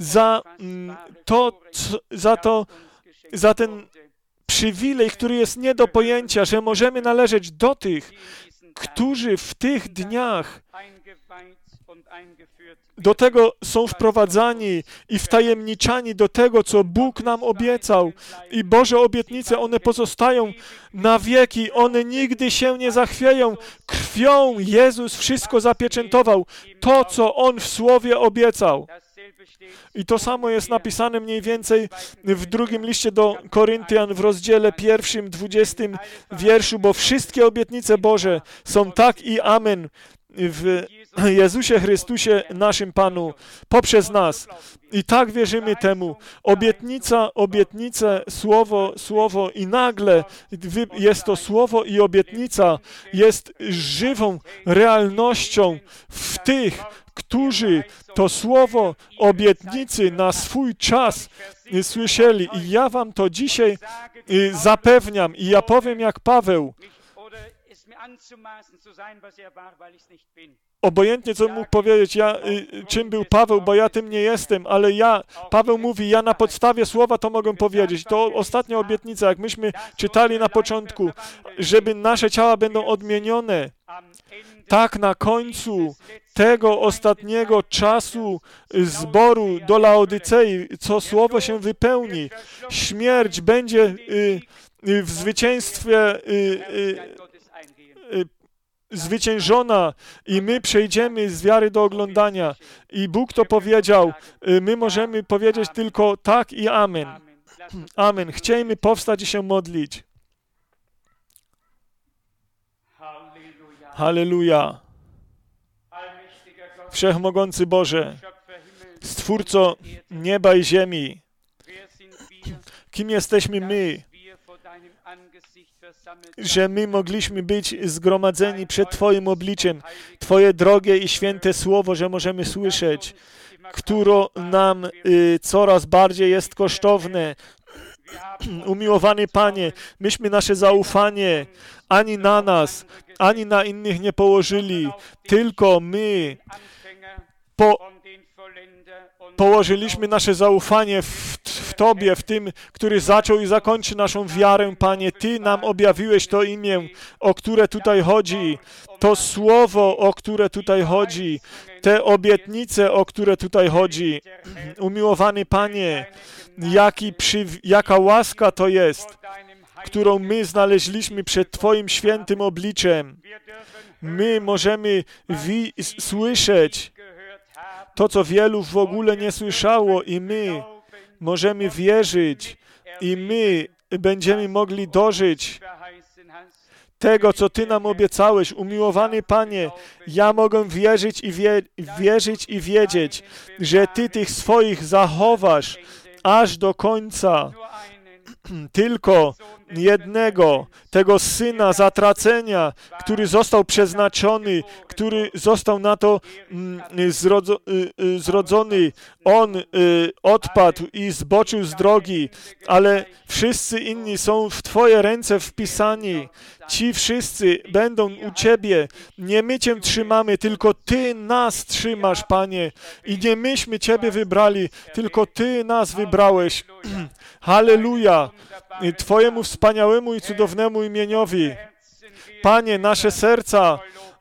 za ten przywilej, który jest nie do pojęcia, że możemy należeć do tych, którzy w tych dniach do tego są wprowadzani i wtajemniczani do tego, co Bóg nam obiecał. I Boże obietnice, one pozostają na wieki, one nigdy się nie zachwieją. Krwią Jezus wszystko zapieczętował, to, co On w Słowie obiecał. I to samo jest napisane mniej więcej w drugim liście do Koryntian w rozdziale 1, 20 wierszu, bo wszystkie obietnice Boże są tak i amen w Jezusie Chrystusie, naszym Panu, poprzez nas. I tak wierzymy temu. Obietnice, słowo i nagle jest to słowo i obietnica jest żywą realnością w tych, którzy to słowo obietnicy na swój czas słyszeli. I ja wam to dzisiaj zapewniam i ja powiem jak Paweł. Obojętnie, co mógł powiedzieć, czym był Paweł, bo ja tym nie jestem, ale Paweł mówi, ja na podstawie słowa to mogę powiedzieć. To ostatnia obietnica, jak myśmy czytali na początku, żeby nasze ciała będą odmienione. Tak na końcu tego ostatniego czasu zboru do Laodycei, co słowo się wypełni. Śmierć będzie w zwycięstwie zwyciężona i my przejdziemy z wiary do oglądania. I Bóg to powiedział. My możemy powiedzieć tylko tak i amen. Amen. Chciejmy powstać i się modlić. Halleluja. Wszechmogący Boże, Stwórco nieba i ziemi, kim jesteśmy my, że my mogliśmy być zgromadzeni przed Twoim obliczem, Twoje drogie i święte słowo, że możemy słyszeć, które nam coraz bardziej jest kosztowne. Umiłowany Panie, myśmy nasze zaufanie ani na nas, ani na innych nie położyli, tylko my położyliśmy nasze zaufanie w Tobie, w tym, który zaczął i zakończy naszą wiarę, Panie. Ty nam objawiłeś to imię, o które tutaj chodzi, to słowo, o które tutaj chodzi, te obietnice, o które tutaj chodzi. Umiłowany Panie, jaka łaska to jest, którą my znaleźliśmy przed Twoim świętym obliczem. My możemy słyszeć to, co wielu w ogóle nie słyszało i my możemy wierzyć i my będziemy mogli dożyć tego, co Ty nam obiecałeś. Umiłowany Panie, ja mogę wierzyć i wiedzieć, że Ty tych swoich zachowasz aż do końca. Tylko jednego, tego Syna zatracenia, który został przeznaczony, który został na to zrodzony. On odpadł i zboczył z drogi, ale wszyscy inni są w Twoje ręce wpisani. Ci wszyscy będą u Ciebie. Nie my Cię trzymamy, tylko Ty nas trzymasz, Panie. I nie myśmy Ciebie wybrali, tylko Ty nas wybrałeś. Halleluja! Twojemu wspaniałemu i cudownemu imieniowi. Panie, nasze serca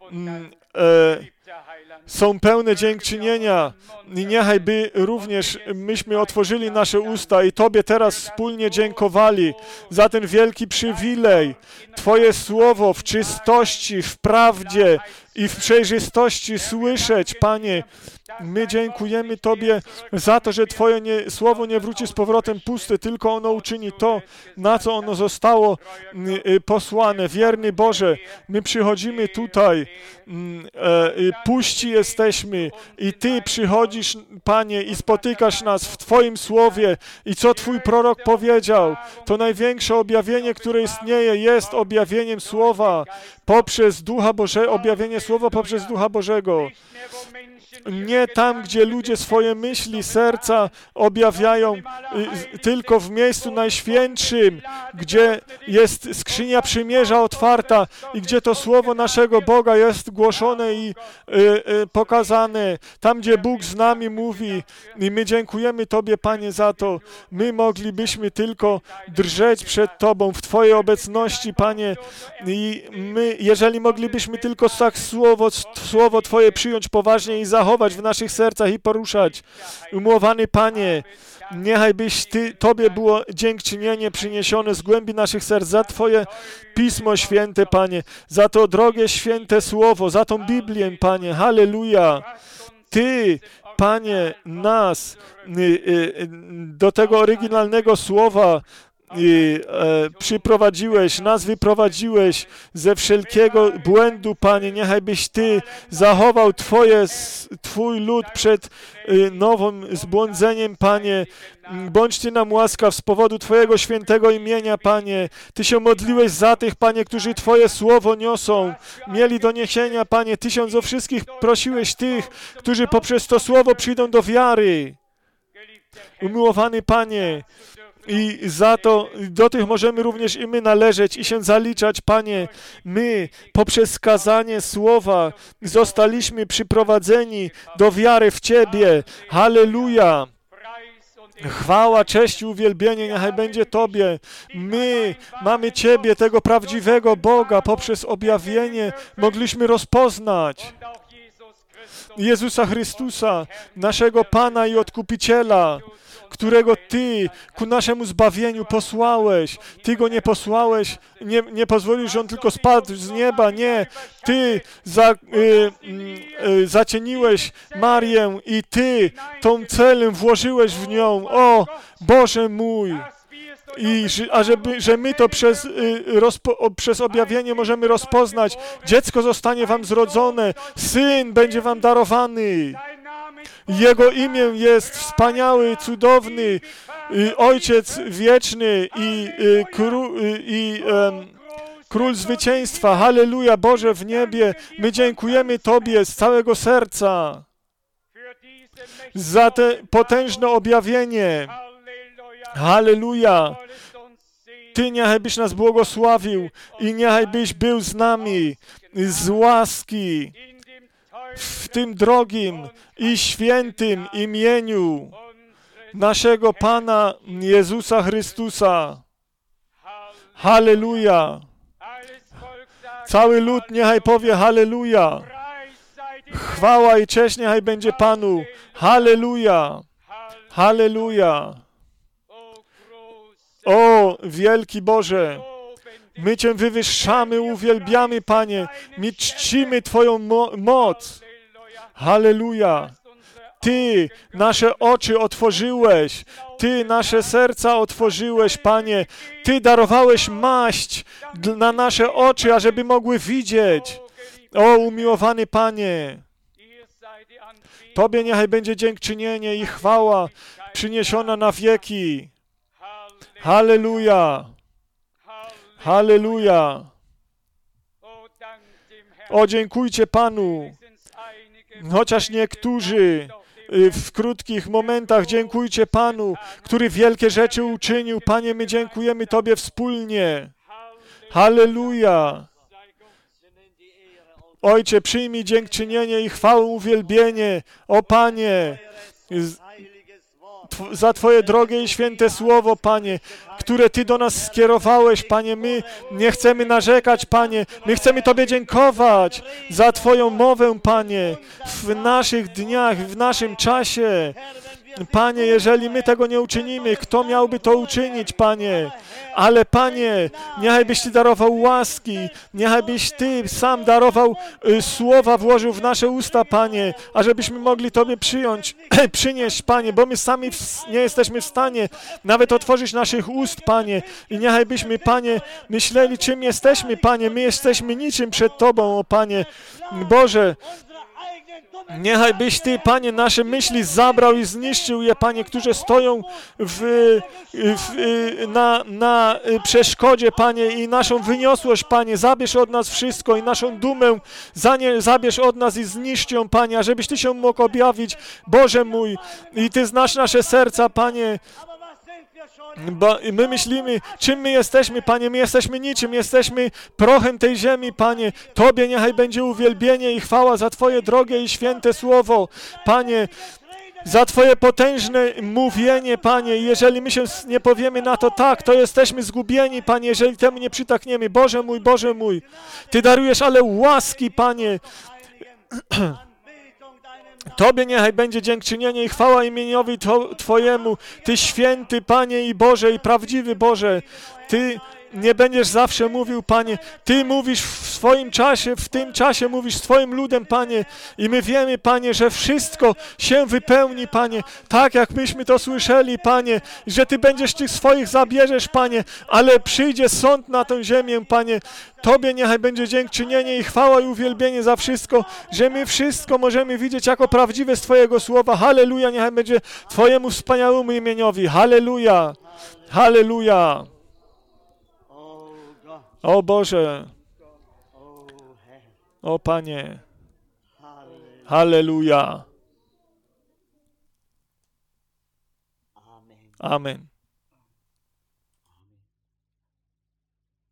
są pełne dziękczynienia i niechaj by również myśmy otworzyli nasze usta i Tobie teraz wspólnie dziękowali za ten wielki przywilej. Twoje słowo w czystości, w prawdzie i w przejrzystości słyszeć, Panie. My dziękujemy Tobie za to, że Twoje słowo nie wróci z powrotem puste, tylko ono uczyni to, na co ono zostało posłane. Wierny Boże, my przychodzimy tutaj, puści jesteśmy i Ty przychodzisz, Panie, i spotykasz nas w Twoim słowie i co Twój prorok powiedział. To największe objawienie, które istnieje, jest objawieniem słowa poprzez Ducha Bożego, objawienie słowa poprzez Ducha Bożego. Nie tam, gdzie ludzie swoje myśli, serca objawiają, tylko w miejscu najświętszym, gdzie jest skrzynia przymierza otwarta i gdzie to słowo naszego Boga jest głoszone i pokazane. Tam, gdzie Bóg z nami mówi. I my dziękujemy Tobie, Panie, za to. My moglibyśmy tylko drżeć przed Tobą w Twojej obecności, Panie. I my, jeżeli moglibyśmy tylko tak słowo Twoje przyjąć poważnie i zachować w naszych sercach i poruszać. Umłowany Panie, niechaj byś Tobie było dziękczynienie przyniesione z głębi naszych serc za Twoje Pismo Święte, Panie, za to drogie, święte Słowo, za tą Biblię, Panie. Halleluja. Ty, Panie, nas do tego oryginalnego Słowa przyprowadziłeś, nas wyprowadziłeś ze wszelkiego błędu, Panie. Niechaj byś Ty zachował Twój lud przed nowym zbłądzeniem, Panie. Bądź Ty nam łaskaw z powodu Twojego świętego imienia, Panie. Ty się modliłeś za tych, Panie, którzy Twoje słowo niosą. Mieli do niesienia, Panie. Tysiąc o wszystkich prosiłeś tych, którzy poprzez to słowo przyjdą do wiary. Umiłowany Panie, i za to do tych możemy również i my należeć i się zaliczać, Panie. My poprzez skazanie słowa zostaliśmy przyprowadzeni do wiary w Ciebie. Halleluja. Chwała, cześć i uwielbienie niechaj będzie Tobie. My mamy Ciebie, tego prawdziwego Boga, poprzez objawienie mogliśmy rozpoznać Jezusa Chrystusa, naszego Pana i Odkupiciela, którego Ty ku naszemu zbawieniu posłałeś. Ty Go nie posłałeś, nie pozwolisz, że On tylko spadł z nieba. Nie. Ty zacieniłeś Marię i Ty tą celem włożyłeś w nią. O, Boże mój! I że my to przez objawienie możemy rozpoznać. Dziecko zostanie wam zrodzone, syn będzie wam darowany. Jego imię jest wspaniały, cudowny, Ojciec wieczny i Król zwycięstwa. Halleluja, Boże w niebie. My dziękujemy Tobie z całego serca za te potężne objawienie. Halleluja. Ty niechaj byś nas błogosławił i niechaj byś był z nami z łaski w tym drogim i świętym imieniu naszego Pana Jezusa Chrystusa. Halleluja. Cały lud niechaj powie halleluja. Chwała i cześć niechaj będzie Panu. Halleluja. Halleluja. O, wielki Boże, my Cię wywyższamy, uwielbiamy, Panie. My czcimy Twoją moc. Halleluja. Ty nasze oczy otworzyłeś. Ty nasze serca otworzyłeś, Panie. Ty darowałeś maść na nasze oczy, ażeby mogły widzieć. O, umiłowany Panie. Tobie niechaj będzie dziękczynienie i chwała przyniesiona na wieki. Halleluja. Halleluja. O, dziękujcie Panu. Chociaż niektórzy w krótkich momentach dziękujcie Panu, który wielkie rzeczy uczynił. Panie, my dziękujemy Tobie wspólnie. Halleluja. Ojcze, przyjmij dziękczynienie i chwałę, uwielbienie. O Panie, za Twoje drogie i święte słowo, Panie, które Ty do nas skierowałeś, Panie. My nie chcemy narzekać, Panie. My chcemy Tobie dziękować za Twoją mowę, Panie, w naszych dniach, w naszym czasie. Panie, jeżeli my tego nie uczynimy, kto miałby to uczynić, Panie? Ale, Panie, niechaj byś Ty darował łaski, niechaj byś Ty sam darował słowa, włożył w nasze usta, Panie, ażebyśmy mogli Tobie przynieść, Panie, bo my sami nie jesteśmy w stanie nawet otworzyć naszych ust, Panie. I niechaj byśmy, Panie, myśleli, czym jesteśmy, Panie. My jesteśmy niczym przed Tobą, o Panie. Boże, Niechaj byś Ty, Panie, nasze myśli zabrał i zniszczył je, Panie, którzy stoją na przeszkodzie, Panie, i naszą wyniosłość, Panie. Zabierz od nas wszystko i naszą dumę zabierz od nas i zniszcz ją, Panie, ażebyś Ty się mógł objawić, Boże mój. I Ty znasz nasze serca, Panie. Bo my myślimy, czym my jesteśmy, Panie, my jesteśmy niczym, jesteśmy prochem tej ziemi, Panie. Tobie niechaj będzie uwielbienie i chwała za Twoje drogie i święte słowo, Panie, za Twoje potężne mówienie, Panie. Jeżeli my się nie powiemy na to tak, to jesteśmy zgubieni, Panie, jeżeli temu nie przytakniemy. Boże mój, Ty darujesz ale łaski, Panie. Tobie niechaj będzie dziękczynienie i chwała imieniowi Twojemu. Ty święty, Panie, i Boże, i prawdziwy Boże. Ty nie będziesz zawsze mówił, Panie. Ty mówisz w swoim czasie, w tym czasie mówisz swoim ludem, Panie. I my wiemy, Panie, że wszystko się wypełni, Panie. Tak jak myśmy to słyszeli, Panie. Że Ty będziesz tych swoich zabierzesz, Panie. Ale przyjdzie sąd na tę ziemię, Panie. Tobie niechaj będzie dziękczynienie i chwała i uwielbienie za wszystko, że my wszystko możemy widzieć jako prawdziwe z Twojego słowa. Halleluja, niechaj będzie Twojemu wspaniałemu imieniowi. Halleluja, halleluja. O Boże, o Panie, halleluja. Amen.